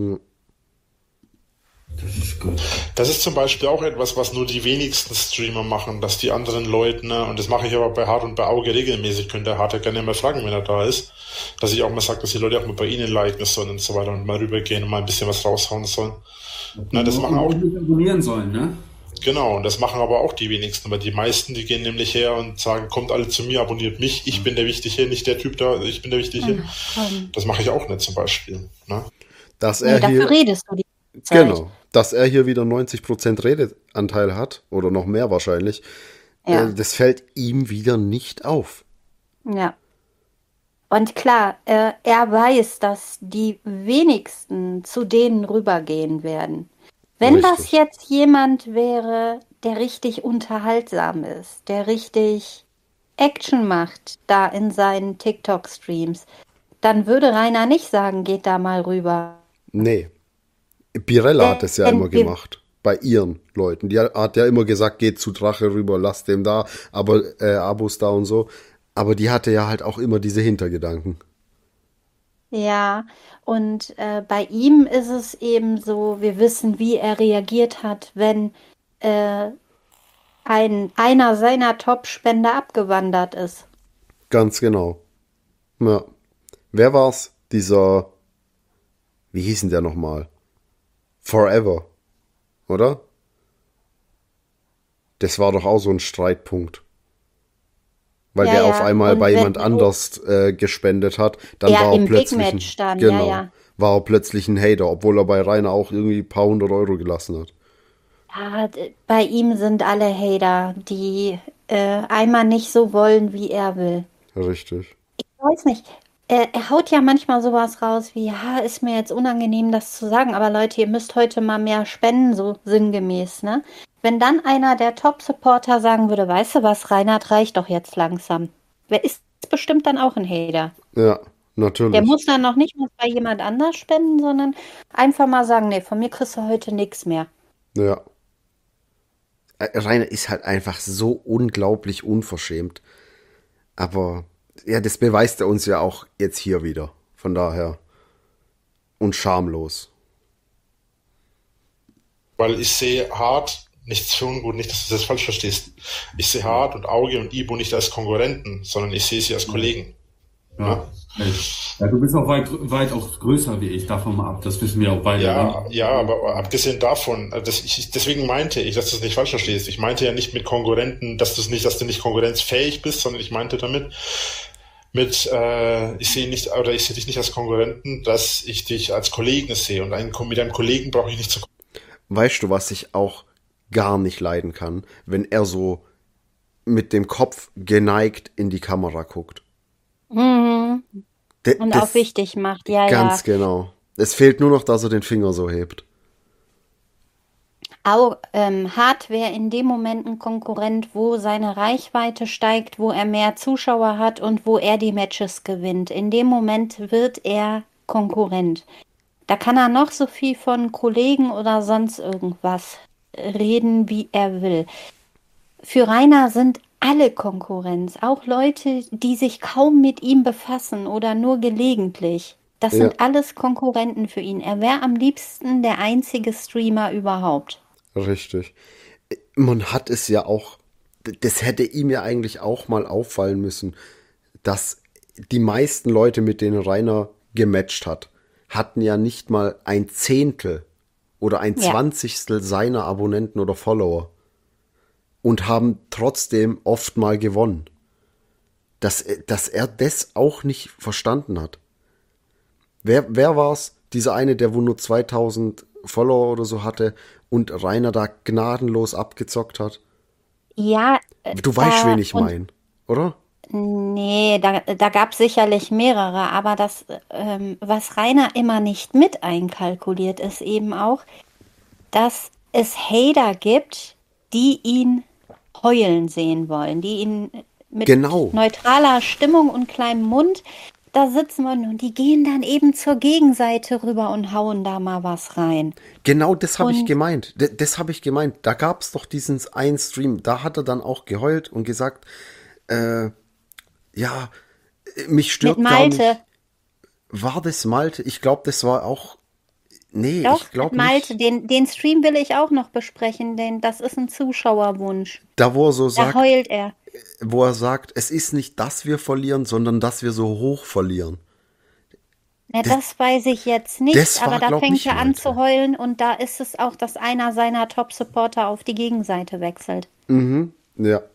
Das ist gut. Das ist zum Beispiel auch etwas, was nur die wenigsten Streamer machen, dass die anderen Leute, ne, und das mache ich aber bei Hart und bei Auge regelmäßig, könnt ihr Hart ja gerne mal fragen, wenn er da ist, dass ich auch mal sage, dass die Leute auch mal bei ihnen liken sollen und so weiter und mal rübergehen und mal ein bisschen was raushauen sollen. Na, das machen auch, nicht abonnieren sollen, ne? genau, und das machen aber auch die wenigsten, aber die meisten, die gehen nämlich her und sagen, kommt alle zu mir, abonniert mich, ich bin der Wichtige, nicht der Typ da, ich bin der Wichtige. Komm. Das mache ich auch nicht zum Beispiel, ne? Dass Nee, er dafür hier, redest du die Zeit. genau, dass er hier wieder neunzig Prozent Redeanteil hat, oder noch mehr wahrscheinlich, Ja. äh, das fällt ihm wieder nicht auf. Ja. Und klar, äh, er weiß, dass die wenigsten zu denen rübergehen werden. Wenn das Richtig. jetzt jemand wäre, der richtig unterhaltsam ist, der richtig Action macht da in seinen TikTok-Streams, dann würde Rainer nicht sagen, geht da mal rüber. Nee. Birella hat es ja Denn immer wir- gemacht. Bei ihren Leuten. Die hat ja immer gesagt, geht zu Drache rüber, lasst dem da, aber äh, Abos da und so. Aber die hatte ja halt auch immer diese Hintergedanken. Ja, und äh, bei ihm ist es eben so, wir wissen, wie er reagiert hat, wenn äh, ein, einer seiner Top-Spender abgewandert ist. Ganz genau. Ja. Wer war's? Dieser, wie hieß denn der nochmal? Forever, oder? Das war doch auch so ein Streitpunkt. Weil Ja, der ja, auf einmal und bei wenn jemand du- anders äh, gespendet hat, dann Ja, war er im Big plötzlich ein, Match dann, ja, genau, ja. war er plötzlich ein Hater, obwohl er bei Rainer auch irgendwie ein paar hundert Euro gelassen hat. Ja, d- bei ihm sind alle Hater, die äh, einmal nicht so wollen, wie er will. Richtig. Ich weiß nicht. Er, er haut ja manchmal sowas raus wie, ja, ist mir jetzt unangenehm, das zu sagen, aber Leute, ihr müsst heute mal mehr spenden, so sinngemäß, ne? Wenn dann einer der Top-Supporter sagen würde, weißt du was, Reinhard, reicht doch jetzt langsam. Wer ist bestimmt dann auch ein Hater? Ja, natürlich. Der muss dann noch nicht mal bei jemand anders spenden, sondern einfach mal sagen, nee, von mir kriegst du heute nichts mehr. Ja. Äh, Rainer ist halt einfach so unglaublich unverschämt. Aber ja, das beweist er uns ja auch jetzt hier wieder. Von daher. Und schamlos. Weil ich sehe Hart, nichts für ungut, nicht, dass du das falsch verstehst. Ich sehe Hart und Auge und Ibo nicht als Konkurrenten, sondern ich sehe sie als Kollegen. Ja. Ja. Ja, du bist auch weit, weit auch größer wie ich, davon mal ab. Das wissen wir auch beide. Ja, Ne? ja, aber abgesehen davon, also das, ich, deswegen meinte ich, dass du es nicht falsch verstehst. Ich meinte ja nicht mit Konkurrenten, dass du es nicht, dass du nicht konkurrenzfähig bist, sondern ich meinte damit, mit, äh, ich sehe nicht, oder ich sehe dich nicht als Konkurrenten, dass ich dich als Kollegen sehe. Und einen, mit einem Kollegen brauche ich nicht zu. Weißt du, was ich auch gar nicht leiden kann, wenn er so mit dem Kopf geneigt in die Kamera guckt. Mhm. De, Und das, auch wichtig macht, ja, Ganz ja. genau. Es fehlt nur noch, dass er den Finger so hebt. Auch ähm, Hardware in dem Moment ein Konkurrent, wo seine Reichweite steigt, wo er mehr Zuschauer hat und wo er die Matches gewinnt. In dem Moment wird er Konkurrent. Da kann er noch so viel von Kollegen oder sonst irgendwas reden, wie er will. Für Rainer sind alle Konkurrenz, auch Leute, die sich kaum mit ihm befassen oder nur gelegentlich. Das Ja. sind alles Konkurrenten für ihn. Er wäre am liebsten der einzige Streamer überhaupt. Richtig. Man hat es ja auch, das hätte ihm ja eigentlich auch mal auffallen müssen, dass die meisten Leute, mit denen Rainer gematcht hat, hatten ja nicht mal ein Zehntel oder ein Ja. Zwanzigstel seiner Abonnenten oder Follower und haben trotzdem oft mal gewonnen. Dass, dass er das auch nicht verstanden hat. Wer, wer war's? Dieser eine, der wo nur zweitausend Follower oder so hatte und Rainer da gnadenlos abgezockt hat? Ja, äh, Du weißt, da, wen ich und meine, oder? nee, da, da gab es sicherlich mehrere, aber das, ähm, was Rainer immer nicht mit einkalkuliert, ist eben auch, dass es Hater gibt, die ihn heulen sehen wollen, die ihn mit Genau. neutraler Stimmung und kleinem Mund da sitzen wollen und die gehen dann eben zur Gegenseite rüber und hauen da mal was rein. Genau das habe ich Und gemeint. D das habe ich gemeint. Da gab es doch diesen einen Stream, da hat er dann auch geheult und gesagt, äh, ja, mich mit stört gar Malte, nicht. War das Malte? Ich glaube, das war auch. Nee, doch, ich mit glaube Malte, nicht. den, den Stream will ich auch noch besprechen, denn das ist ein Zuschauerwunsch. Da, wo er so Da sagt, heult er. wo er sagt, es ist nicht, dass wir verlieren, sondern dass wir so hoch verlieren. Ja, Das, das weiß ich jetzt nicht, das aber war, da glaub fängt ich, er an zu Malte. heulen und da ist es auch, dass einer seiner Top-Supporter auf die Gegenseite wechselt. Mhm, ja.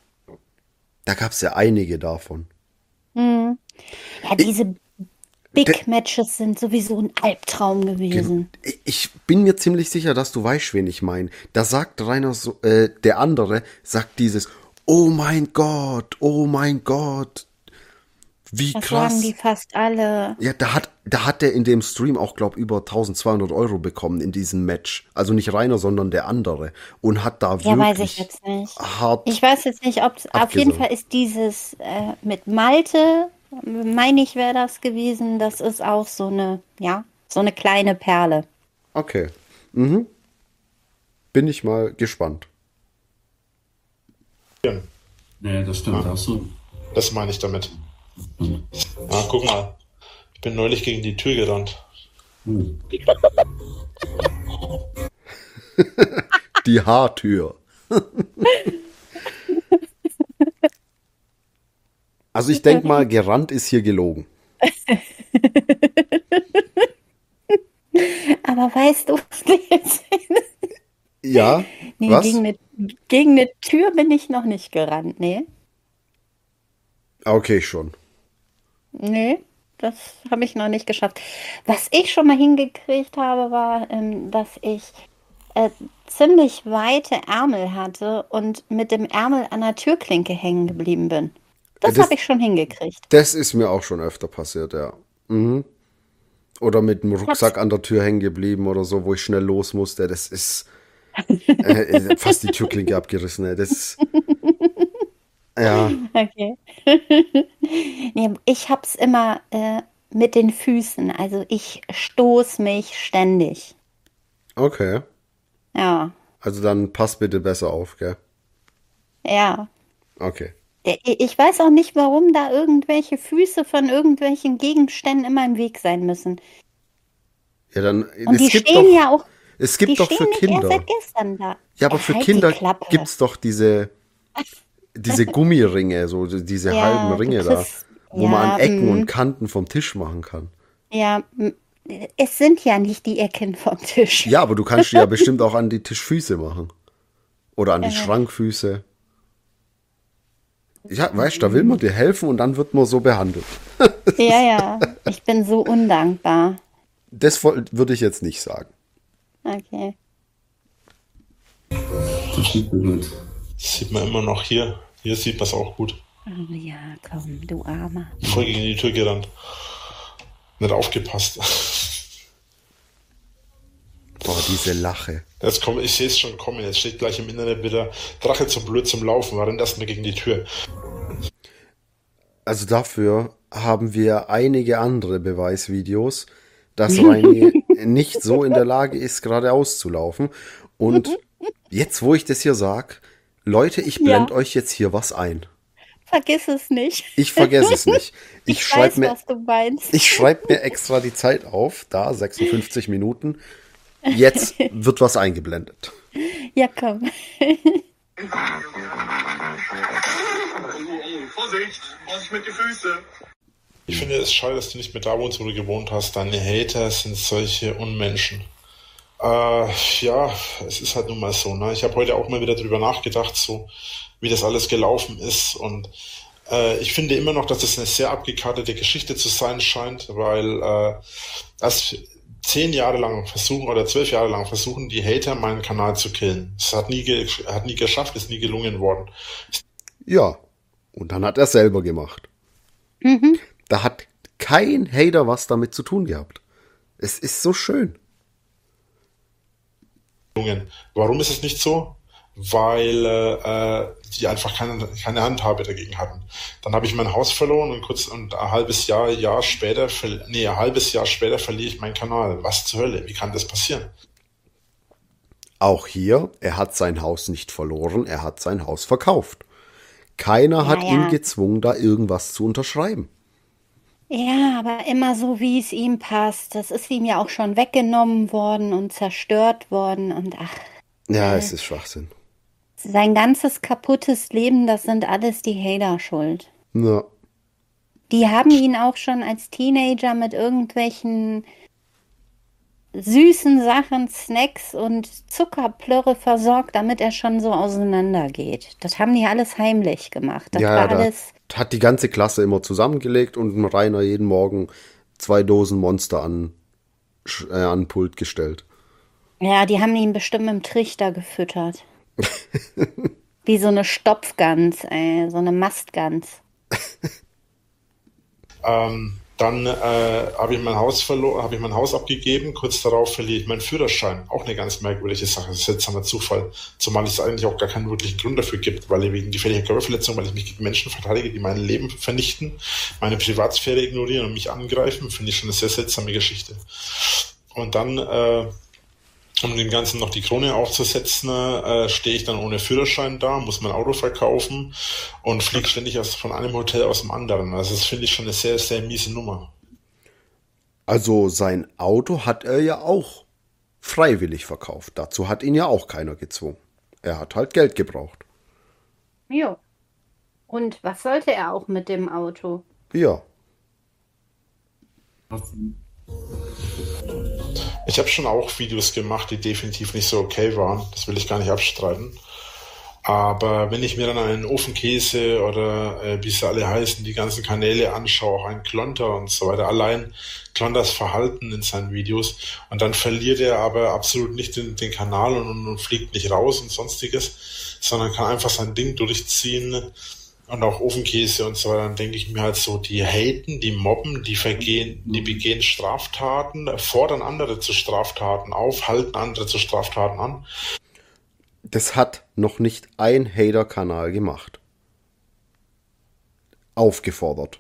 Da gab es ja einige davon. Ja, Ich, diese de, Big Matches sind sowieso ein Albtraum gen- gewesen. ich bin mir ziemlich sicher, dass du weißt, wen ich meine. Da sagt Rainer so, äh, der andere sagt dieses, oh mein Gott, oh mein Gott, wie Das sagen die krass. fast alle. Ja, da hat, da hat er in dem Stream auch, glaub, über tausendzweihundert Euro bekommen in diesem Match. Also nicht Rainer, sondern der andere. Und hat da Ja, weiß ich wirklich jetzt nicht. hart Ich weiß jetzt nicht, ob auf jeden abgesungen. Fall ist dieses äh, mit Malte, meine ich, wäre das gewesen. Das ist auch so eine, ja, so eine kleine Perle. Okay. Mhm. Bin ich mal gespannt. Nee, das stimmt, da Ja, hast du. das meine ich damit. Ah, guck mal. Ich bin neulich gegen die Tür gerannt. Uh. Die Haartür. Also ich denke mal, gerannt ist hier gelogen. Aber weißt du, was du jetzt Ja, nee, gegen was? eine, gegen eine Tür bin ich noch nicht gerannt. Nee, Okay, schon. nee, das habe ich noch nicht geschafft. Was ich schon mal hingekriegt habe, war, ähm, dass ich äh, ziemlich weite Ärmel hatte und mit dem Ärmel an der Türklinke hängen geblieben bin. Das habe Das, ich schon hingekriegt. das ist mir auch schon öfter passiert, ja. Mhm. Oder mit dem Ich Rucksack hab's. an der Tür hängen geblieben oder so, wo ich schnell los musste. Das ist äh, fast die Türklinke abgerissen. Ey. Das, ja, Okay. Nee, ich hab's immer äh, mit den Füßen. Also ich stoß mich ständig. okay. Ja, Also dann pass bitte besser auf, gell? ja. Okay. I- Ich weiß auch nicht, warum da irgendwelche Füße von irgendwelchen Gegenständen immer im Weg sein müssen. Ja, dann, Und es die gibt stehen doch, ja auch, es die gibt doch für stehen nicht erst seit Kinder. gestern da. Ja, aber Ja, für halt die Kinder Klappe. gibt's doch diese, diese Gummiringe, so diese halben Ja, du Ringe da. kriegst, wo man Ja, an Ecken mm. und Kanten vom Tisch machen kann. Ja, m- es sind ja nicht die Ecken vom Tisch. Ja, aber du kannst die ja bestimmt auch an die Tischfüße machen. Oder an die Ja. Schrankfüße. Ja, weißt du, da will man dir helfen und dann wird man so behandelt. Ja, ja, ich bin so undankbar. Das woll- würde ich jetzt nicht sagen. Okay. Das ist nicht so gut. Das sieht man immer noch hier. Hier sieht man es auch gut. Oh ja, komm, du Armer. Voll gegen die Tür gerannt. Nicht aufgepasst. Boah, diese Lache. Jetzt komm, ich sehe es schon kommen. Jetzt steht gleich im Internet wieder Drache zu blöd zum Laufen. War rennt erstmal gegen die Tür. Also dafür haben wir einige andere Beweisvideos, dass Reini nicht so in der Lage ist, geradeaus zu laufen. Und jetzt, wo ich das hier sag, Leute, ich blende Ja. euch jetzt hier was ein. Vergiss es nicht. Ich vergesse es nicht. Ich, Ich schreibe weiß, mir, was du meinst. ich schreib mir extra die Zeit auf, da sechsundfünfzig Minuten. Jetzt wird was eingeblendet. Ja, komm. Vorsicht, Vorsicht mit den Füßen. Ich finde es schade, dass du nicht mehr da wohnst, wo du gewohnt hast. Deine Hater sind solche Unmenschen. Äh, ja, es ist halt nun mal so. Ne? Ich habe heute auch mal wieder drüber nachgedacht, so wie das alles gelaufen ist. Und äh, ich finde immer noch, dass es eine sehr abgekartete Geschichte zu sein scheint, weil äh, das zehn Jahre lang versuchen oder zwölf Jahre lang versuchen die Hater meinen Kanal zu killen. Es hat nie, ge hat nie geschafft, ist nie gelungen worden. Ja, und dann hat er selber gemacht. Mhm. Da hat kein Hater was damit zu tun gehabt. Es ist so schön. gelungen. Warum ist es nicht so? Weil äh, die einfach keine, keine Handhabe dagegen hatten. Dann habe ich mein Haus verloren und kurz und ein halbes Jahr, Jahr später, ver- nee, ein halbes Jahr später verliere ich meinen Kanal. Was zur Hölle? Wie kann das passieren? Auch hier, er hat sein Haus nicht verloren, er hat sein Haus verkauft. Keiner hat ja. ihn gezwungen, da irgendwas zu unterschreiben. Ja, aber immer so, wie es ihm passt. Das ist ihm ja auch schon weggenommen worden und zerstört worden. Und ach, Ja, es ist Schwachsinn. sein ganzes kaputtes Leben, das sind alles die Hater schuld. Ja. Die haben ihn auch schon als Teenager mit irgendwelchen süßen Sachen, Snacks und Zuckerplörre versorgt, damit er schon so auseinandergeht. Das haben die alles heimlich gemacht. Das ja, war da alles. hat die ganze Klasse immer zusammengelegt und dem Rainer jeden Morgen zwei Dosen Monster an, äh, an den Pult gestellt. Ja, die haben ihn bestimmt im Trichter gefüttert. Wie so eine Stopfgans, ey, so eine Mastgans. Ähm, dann äh, habe ich mein Haus verloren, habe ich mein Haus abgegeben. Kurz darauf verliere ich meinen Führerschein. Auch eine ganz merkwürdige Sache. Das ist jetzt ein Zufall. Zumal es eigentlich auch gar keinen wirklichen Grund dafür gibt, weil ich wegen gefährlicher Körperverletzung, weil ich mich gegen Menschen verteidige, die mein Leben vernichten, meine Privatsphäre ignorieren und mich angreifen, finde ich schon eine sehr seltsame Geschichte. Und dann, äh, um dem Ganzen noch die Krone aufzusetzen, äh, stehe ich dann ohne Führerschein da, muss mein Auto verkaufen und fliege ständig aus, von einem Hotel aus dem anderen. Also das finde ich schon eine sehr, sehr miese Nummer. Also sein Auto hat er ja auch freiwillig verkauft. Dazu hat ihn ja auch keiner gezwungen. Er hat halt Geld gebraucht. Jo. Und was sollte er auch mit dem Auto? Ja. Ich habe schon auch Videos gemacht, die definitiv nicht so okay waren. Das will ich gar nicht abstreiten. Aber wenn ich mir dann einen Ofenkäse oder äh, wie sie alle heißen, die ganzen Kanäle anschaue, auch einen Klonter und so weiter, allein Klonters Verhalten in seinen Videos, und dann verliert er aber absolut nicht den, den Kanal und, und fliegt nicht raus und sonstiges, sondern kann einfach sein Ding durchziehen und auch Ofenkäse und so weiter, dann denke ich mir halt so, die haten, die mobben, die vergehen, die begehen Straftaten, fordern andere zu Straftaten auf, halten andere zu Straftaten an. Das hat noch nicht ein Hater-Kanal gemacht. Aufgefordert.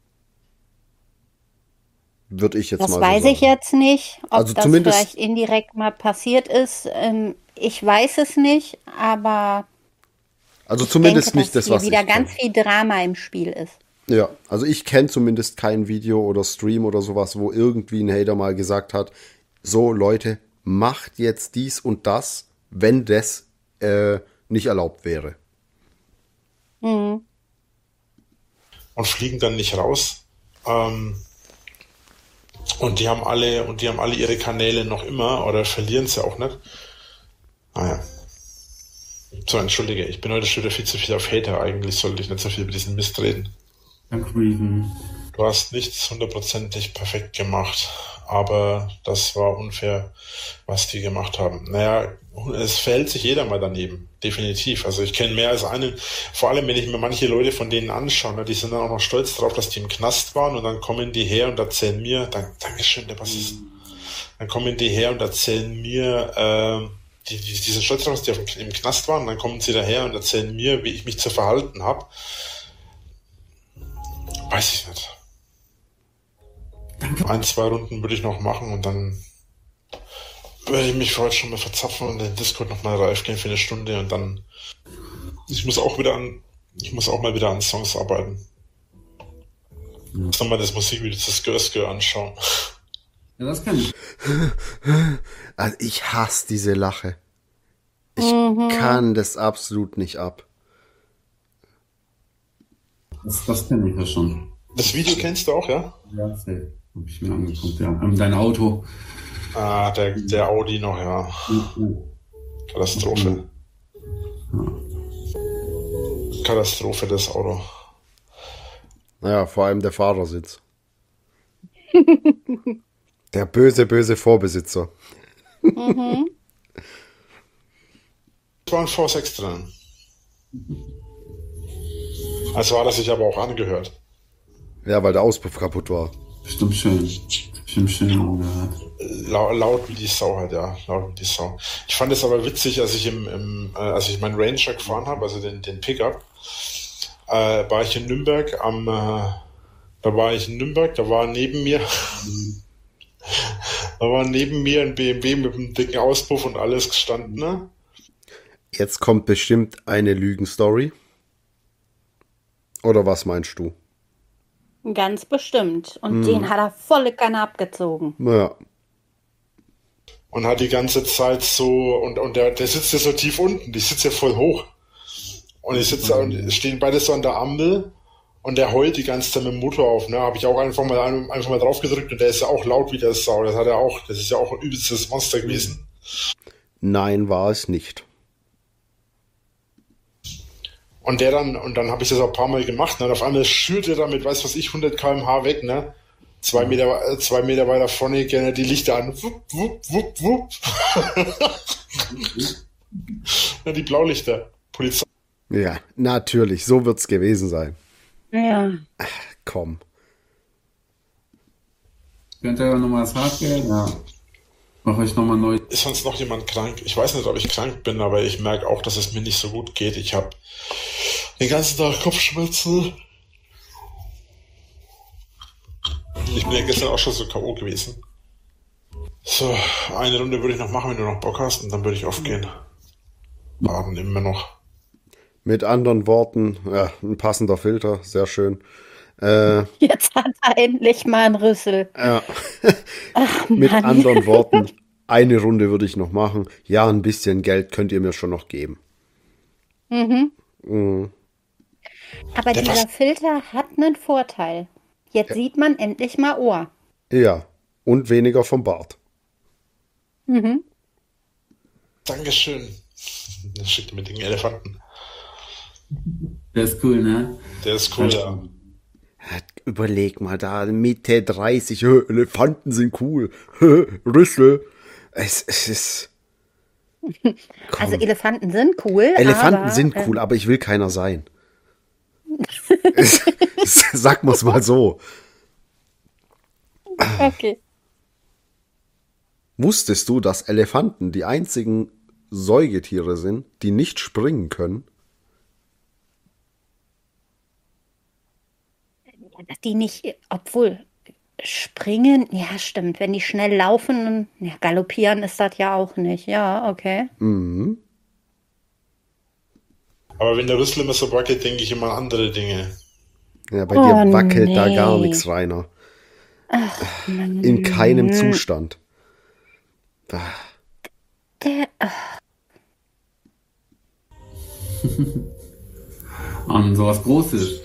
Würde ich jetzt Das mal so weiß sagen. ich jetzt nicht, ob Also das zumindest- vielleicht indirekt mal passiert ist. Ähm, ich weiß es nicht, aber Also ich zumindest denke, nicht dass das, was hier wieder ich ganz kenn. viel Drama im Spiel ist. Ja, also ich kenne zumindest kein Video oder Stream oder sowas, wo irgendwie ein Hater mal gesagt hat, so Leute, macht jetzt dies und das, wenn das äh, nicht erlaubt wäre. Mhm. und fliegen dann nicht raus. Ähm, und die haben alle, und die haben alle ihre Kanäle noch immer, oder verlieren sie auch nicht. Naja. So, entschuldige, ich bin heute schon wieder viel zu viel auf Hater. Eigentlich sollte ich nicht so viel über diesen Mist reden. Danke, Reven. Du hast nichts hundertprozentig perfekt gemacht, aber das war unfair, was die gemacht haben. Naja, es verhält sich jeder mal daneben, definitiv. Also ich kenne mehr als einen, vor allem wenn ich mir manche Leute von denen anschaue, ne, die sind dann auch noch stolz darauf, dass die im Knast waren und dann kommen die her und erzählen mir, Dank, Dankeschön, der was ist, dann kommen die her und erzählen mir, äh, die, die, die sind stolz darauf, dass die auf, im Knast waren und dann kommen sie daher und erzählen mir, wie ich mich zu verhalten habe. Weiß ich nicht. Danke. Ein, zwei Runden würde ich noch machen und dann würde ich mich für heute schon mal verzapfen und in den Discord nochmal live gehen für eine Stunde und dann ich muss auch wieder an ich muss auch mal wieder an Songs arbeiten. Ich muss nochmal das Musikvideo zu Skr Skr anschauen. Ja, das kann ich. Also ich hasse diese Lache. Ich mhm. kann das absolut nicht ab. Das, das kenne ich ja schon. Das Video kennst du auch, ja? Ja, safe. Hab ich mir angeguckt, ja. Ähm, dein Auto. Ah, der, der Audi noch, ja. Mhm. Katastrophe. Mhm. Katastrophe, das Auto. Naja, vor allem der Fahrersitz. Der böse, böse Vorbesitzer. Mhm. Es war ein V sechs drin. Also war das sich aber auch angehört. Ja, weil der Auspuff kaputt war. Bestimmt schön. Bestimmt schön angehört. La laut wie die Sau halt, ja. Laut wie die Sau. Ich fand es aber witzig, als ich im, im äh, als ich meinen Ranger gefahren habe, also den, den Pickup, äh, war ich in Nürnberg am, äh, da war ich in Nürnberg, da war neben mir, da war neben mir ein B M W mit einem dicken Auspuff und alles gestanden, ne? Jetzt kommt bestimmt eine Lügenstory. Oder was meinst du? Ganz bestimmt. Und mhm. den hat er volle Kanne abgezogen. Ja. Und hat die ganze Zeit so, und, und der, der sitzt ja so tief unten, die sitzt ja voll hoch. Und ich sitze und stehen beide so an der Ampel und der heult die ganze Zeit mit dem Motor auf, ne? Habe ich auch einfach mal einfach mal drauf gedrückt und der ist ja auch laut wie der Sau. Das hat er auch, das ist ja auch ein übelstes Monster gewesen. Nein, war es nicht. Und der dann, und dann habe ich das auch ein paar Mal gemacht, ne? Und auf einmal schürt er damit, weiß was ich, hundert Kilometer pro Stunde weg, ne? Zwei Meter, äh, zwei Meter weiter vorne gerne die Lichter an. Wupp, wupp, wupp, wupp. Ja, die Blaulichter. Polizei. Ja, natürlich, so wird's gewesen sein. Ja. Ach, komm. Könnt ihr nochmal das Hardware? Ja. Mach ich nochmal neu. Ist sonst noch jemand krank? Ich weiß nicht, ob ich krank bin, aber ich merke auch, dass es mir nicht so gut geht. Ich habe den ganzen Tag Kopfschmerzen. Ich bin ja gestern auch schon so K O gewesen. So, eine Runde würde ich noch machen, wenn du noch Bock hast, und dann würde ich aufgehen. Baden immer noch. Mit anderen Worten, ja, ein passender Filter, sehr schön. Äh, Jetzt hat er endlich mal einen Rüssel. Ja. Ach, Mit Mann. anderen Worten, eine Runde würde ich noch machen. Ja, ein bisschen Geld könnt ihr mir schon noch geben. Mhm. Mhm. Aber Der dieser was- Filter hat einen Vorteil. Jetzt sieht man endlich mal Ohr. Ja, und weniger vom Bart. Mhm. Dankeschön. Dann schickt er mir den Elefanten. Der ist cool, ne? Der ist cool, ja. Ja, überleg mal, da Mitte dreißig, hö, Elefanten sind cool, hö, Rüssel. Es, es ist... Komm. Also Elefanten sind cool. Elefanten aber, sind äh, cool, aber ich will keiner sein. Es- es- Sag mal's mal so. Okay. Wusstest du, dass Elefanten die einzigen Säugetiere sind, die nicht springen können? Dass die nicht, obwohl springen, ja stimmt, wenn die schnell laufen, ja, galoppieren ist das ja auch nicht. Ja, okay. Mhm. Aber wenn der Rüssel immer so wackelt, denke ich immer an andere Dinge. Ja, bei Oh, dir wackelt da gar nee. nichts, Rainer. In keinem Zustand. Ah, Der, ach, an sowas Großes.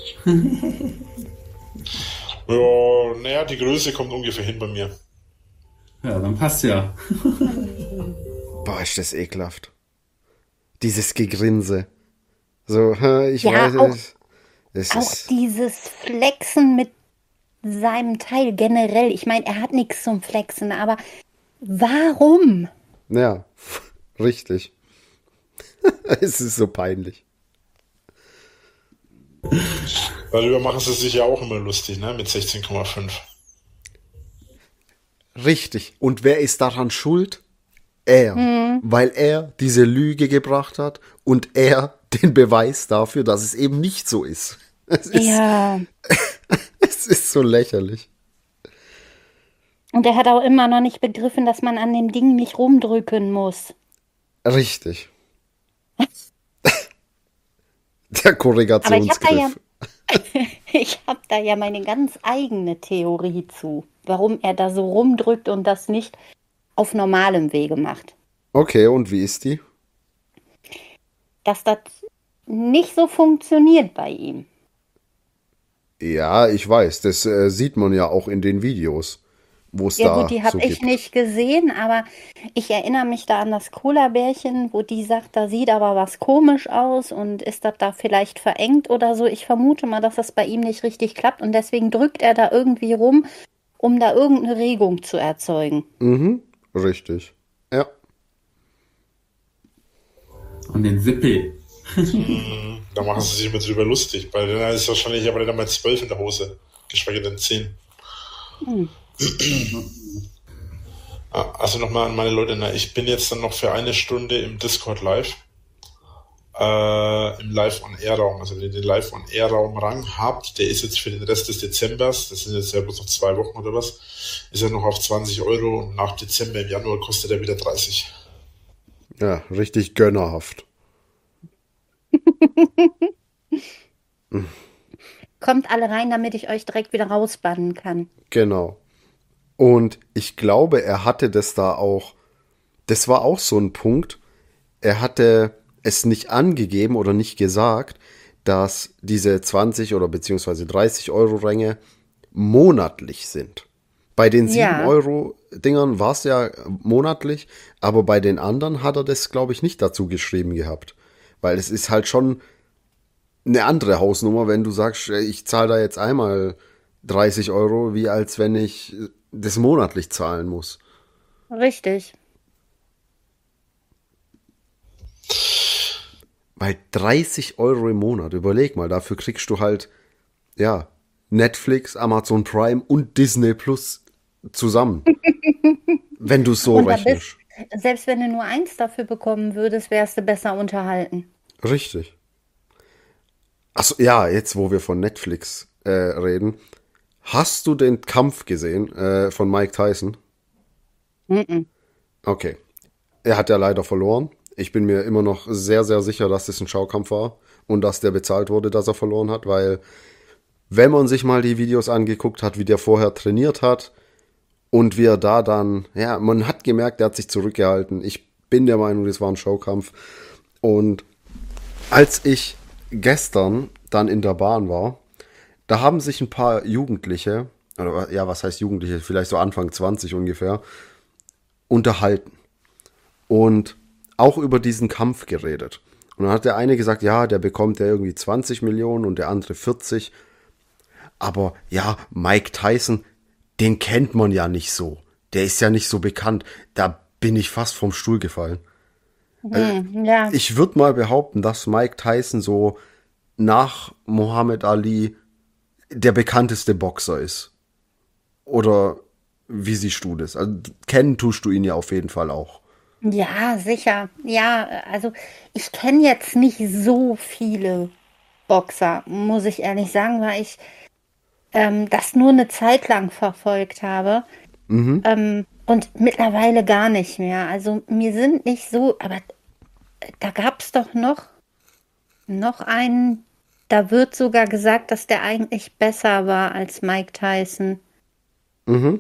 Ja, naja, die Größe kommt ungefähr hin bei mir. Ja, dann passt ja. Boah, ist das ekelhaft. Dieses Gegrinse. So, ich Ja, weiß auch- es. Es Auch ist, dieses Flexen mit seinem Teil generell. Ich meine, er hat nichts zum Flexen, aber warum? ja, richtig. Es ist so peinlich. Darüber machen sie sich ja auch immer lustig, ne? Mit sechzehn Komma fünf. Richtig. Und wer ist daran schuld? Er. Weil er diese Lüge gebracht hat und er den Beweis dafür, dass es eben nicht so ist. Es ist, Ja. es ist so lächerlich. Und er hat auch immer noch nicht begriffen, dass man an dem Ding nicht rumdrücken muss. Richtig. Der Aber ich habe da Korrigationsgriff. ja, ich habe da ja meine ganz eigene Theorie zu, warum er da so rumdrückt und das nicht auf normalem Wege macht. Okay, und wie ist die? Dass das nicht so funktioniert bei ihm. Ja, ich weiß. Das äh, sieht man ja auch in den Videos, wo es Ja da gut, die habe so ich gibt. nicht gesehen, aber ich erinnere mich da an das Cola-Bärchen, wo die sagt, da sieht aber was komisch aus und ist das da vielleicht verengt oder so. Ich vermute mal, dass das bei ihm nicht richtig klappt und deswegen drückt er da irgendwie rum, um da irgendeine Regung zu erzeugen. Mhm, richtig. Ja. Und den Sippel. Da machen sie sich immer drüber lustig. Bei denen ist wahrscheinlich aber dann mal zwölf in der Hose. Geschweige denn zehn. Ah, Also nochmal an meine Leute, na, ich bin jetzt dann noch für eine Stunde im Discord live. Äh, Im Live-on-Air-Raum. Also wenn ihr den Live-on-Air-Raum-Rang habt, der ist jetzt für den Rest des Dezembers, das sind jetzt ja bloß noch zwei Wochen oder was, ist er noch auf zwanzig Euro und nach Dezember im Januar kostet er wieder dreißig. Ja, richtig gönnerhaft. Kommt alle rein, damit ich euch direkt wieder rausbannen kann. Genau. Und ich glaube, er hatte das da auch, das war auch so ein Punkt, er hatte es nicht angegeben oder nicht gesagt, dass diese zwanzig oder beziehungsweise dreißig Euro Ränge monatlich sind. Bei den sieben Ja. Euro Dingern war es ja monatlich, aber bei den anderen hat er das, glaube ich, nicht dazu geschrieben gehabt. Weil es ist halt schon eine andere Hausnummer, wenn du sagst, ey, ich zahle da jetzt einmal dreißig Euro, wie als wenn ich das monatlich zahlen muss. Richtig. Bei dreißig Euro im Monat, überleg mal, dafür kriegst du halt, ja, Netflix, Amazon Prime und Disney Plus zusammen. Wenn du so Und da rechnest. bist, selbst wenn du nur eins dafür bekommen würdest, wärst du besser unterhalten. Richtig. Achso, ja, jetzt wo wir von Netflix äh, reden. Hast du den Kampf gesehen äh, von Mike Tyson? Mhm. Okay. Er hat ja leider verloren. Ich bin mir immer noch sehr, sehr sicher, dass das ein Schaukampf war und dass der bezahlt wurde, dass er verloren hat, weil wenn man sich mal die Videos angeguckt hat, wie der vorher trainiert hat und wie er da dann, ja, man hat gemerkt, er hat sich zurückgehalten. Ich bin der Meinung, das war ein Schaukampf. Und als ich gestern dann in der Bahn war, da haben sich ein paar Jugendliche, oder ja, was heißt Jugendliche, vielleicht so Anfang zwanzig ungefähr, unterhalten. Und auch über diesen Kampf geredet. Und dann hat der eine gesagt, ja, der bekommt ja irgendwie zwanzig Millionen und der andere vierzig. Aber ja, Mike Tyson, den kennt man ja nicht so. Der ist ja nicht so bekannt. Da bin ich fast vom Stuhl gefallen. Hm, ja, Ich würde mal behaupten, dass Mike Tyson so nach Muhammad Ali der bekannteste Boxer ist. Oder wie siehst du das? Also, kennen tust du ihn ja auf jeden Fall auch. ja, sicher. Ja, also ich kenne jetzt nicht so viele Boxer, muss ich ehrlich sagen, weil ich ähm, das nur eine Zeit lang verfolgt habe. Ähm, und mittlerweile gar nicht mehr. Also mir sind nicht so, aber da gab es doch noch, noch einen, da wird sogar gesagt, dass der eigentlich besser war als Mike Tyson. Mhm.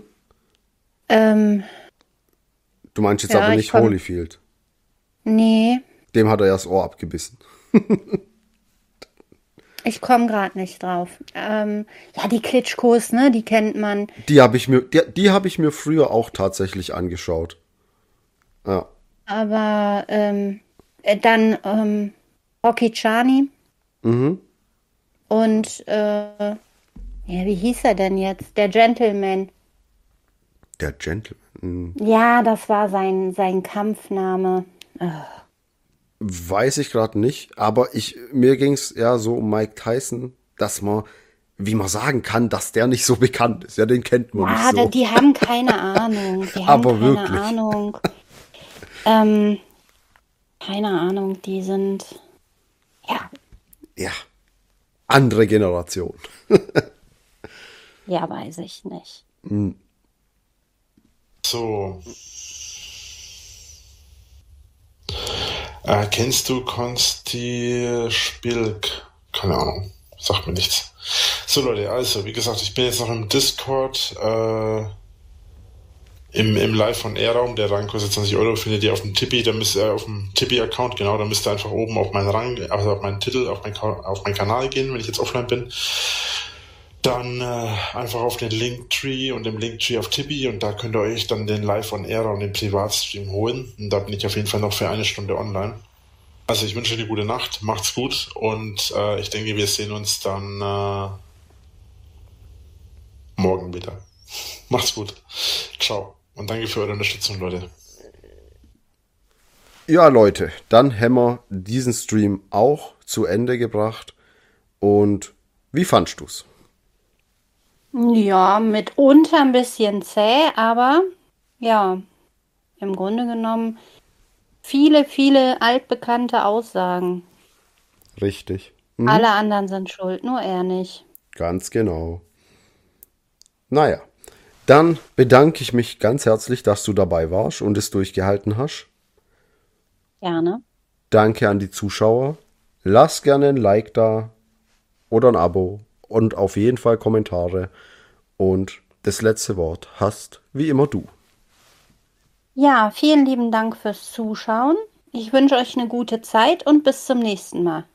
Ähm, Du meinst jetzt Ja, aber ich nicht komm- Holyfield. nee. Dem hat er ja das Ohr abgebissen. Ich komme gerade nicht drauf. Ähm, ja, die Klitschkos, ne, die kennt man. Die habe ich mir, die, die habe ich mir früher auch tatsächlich angeschaut. Ja. Aber ähm, äh, dann ähm, Rocky Chani Mhm. und äh, ja, wie hieß er denn jetzt? Der Gentleman. Der Gentleman. Ja, das war sein, sein Kampfname. Weiß ich gerade nicht, aber ich, mir ging es ja so um Mike Tyson, dass man, wie man sagen kann, dass der nicht so bekannt ist. Ja, den kennt man Ja, nicht da- so. die haben keine Ahnung. Die haben Aber keine wirklich. Ahnung. Ähm, keine Ahnung, die sind. Ja, Ja. Andere Generation. ja, weiß ich nicht. So. Äh, kennst du Konsti Spilk? Keine Ahnung. Sagt mir nichts. So Leute, also, wie gesagt, ich bin jetzt noch im Discord, äh, im, im Live von Air-Raum, der Rang kostet zwanzig Euro, findet ihr auf dem Tipi, da müsst ihr auf dem Tipi-Account, genau, da müsst ihr einfach oben auf meinen Rang, also auf meinen Titel, auf meinen, Ka- auf meinen Kanal gehen, wenn ich jetzt offline bin. Dann äh, einfach auf den Linktree und im Linktree auf Tipi und da könnt ihr euch dann den Live on Air und den Privatstream holen. Und da bin ich auf jeden Fall noch für eine Stunde online. Also ich wünsche euch eine gute Nacht, macht's gut und äh, ich denke, wir sehen uns dann äh, morgen wieder. Macht's gut. Ciao. Und danke für eure Unterstützung, Leute. Ja, Leute, dann haben wir diesen Stream auch zu Ende gebracht. Und wie fandst du's? Ja, mitunter ein bisschen zäh, aber ja, im Grunde genommen viele, viele altbekannte Aussagen. Richtig. Alle anderen sind schuld, nur er nicht. Ganz genau. Naja, dann bedanke ich mich ganz herzlich, dass du dabei warst und es durchgehalten hast. Gerne. Danke an die Zuschauer. Lass gerne ein Like da oder ein Abo und auf jeden Fall Kommentare. Und das letzte Wort hast wie immer du. Ja, vielen lieben Dank fürs Zuschauen. Ich wünsche euch eine gute Zeit und bis zum nächsten Mal.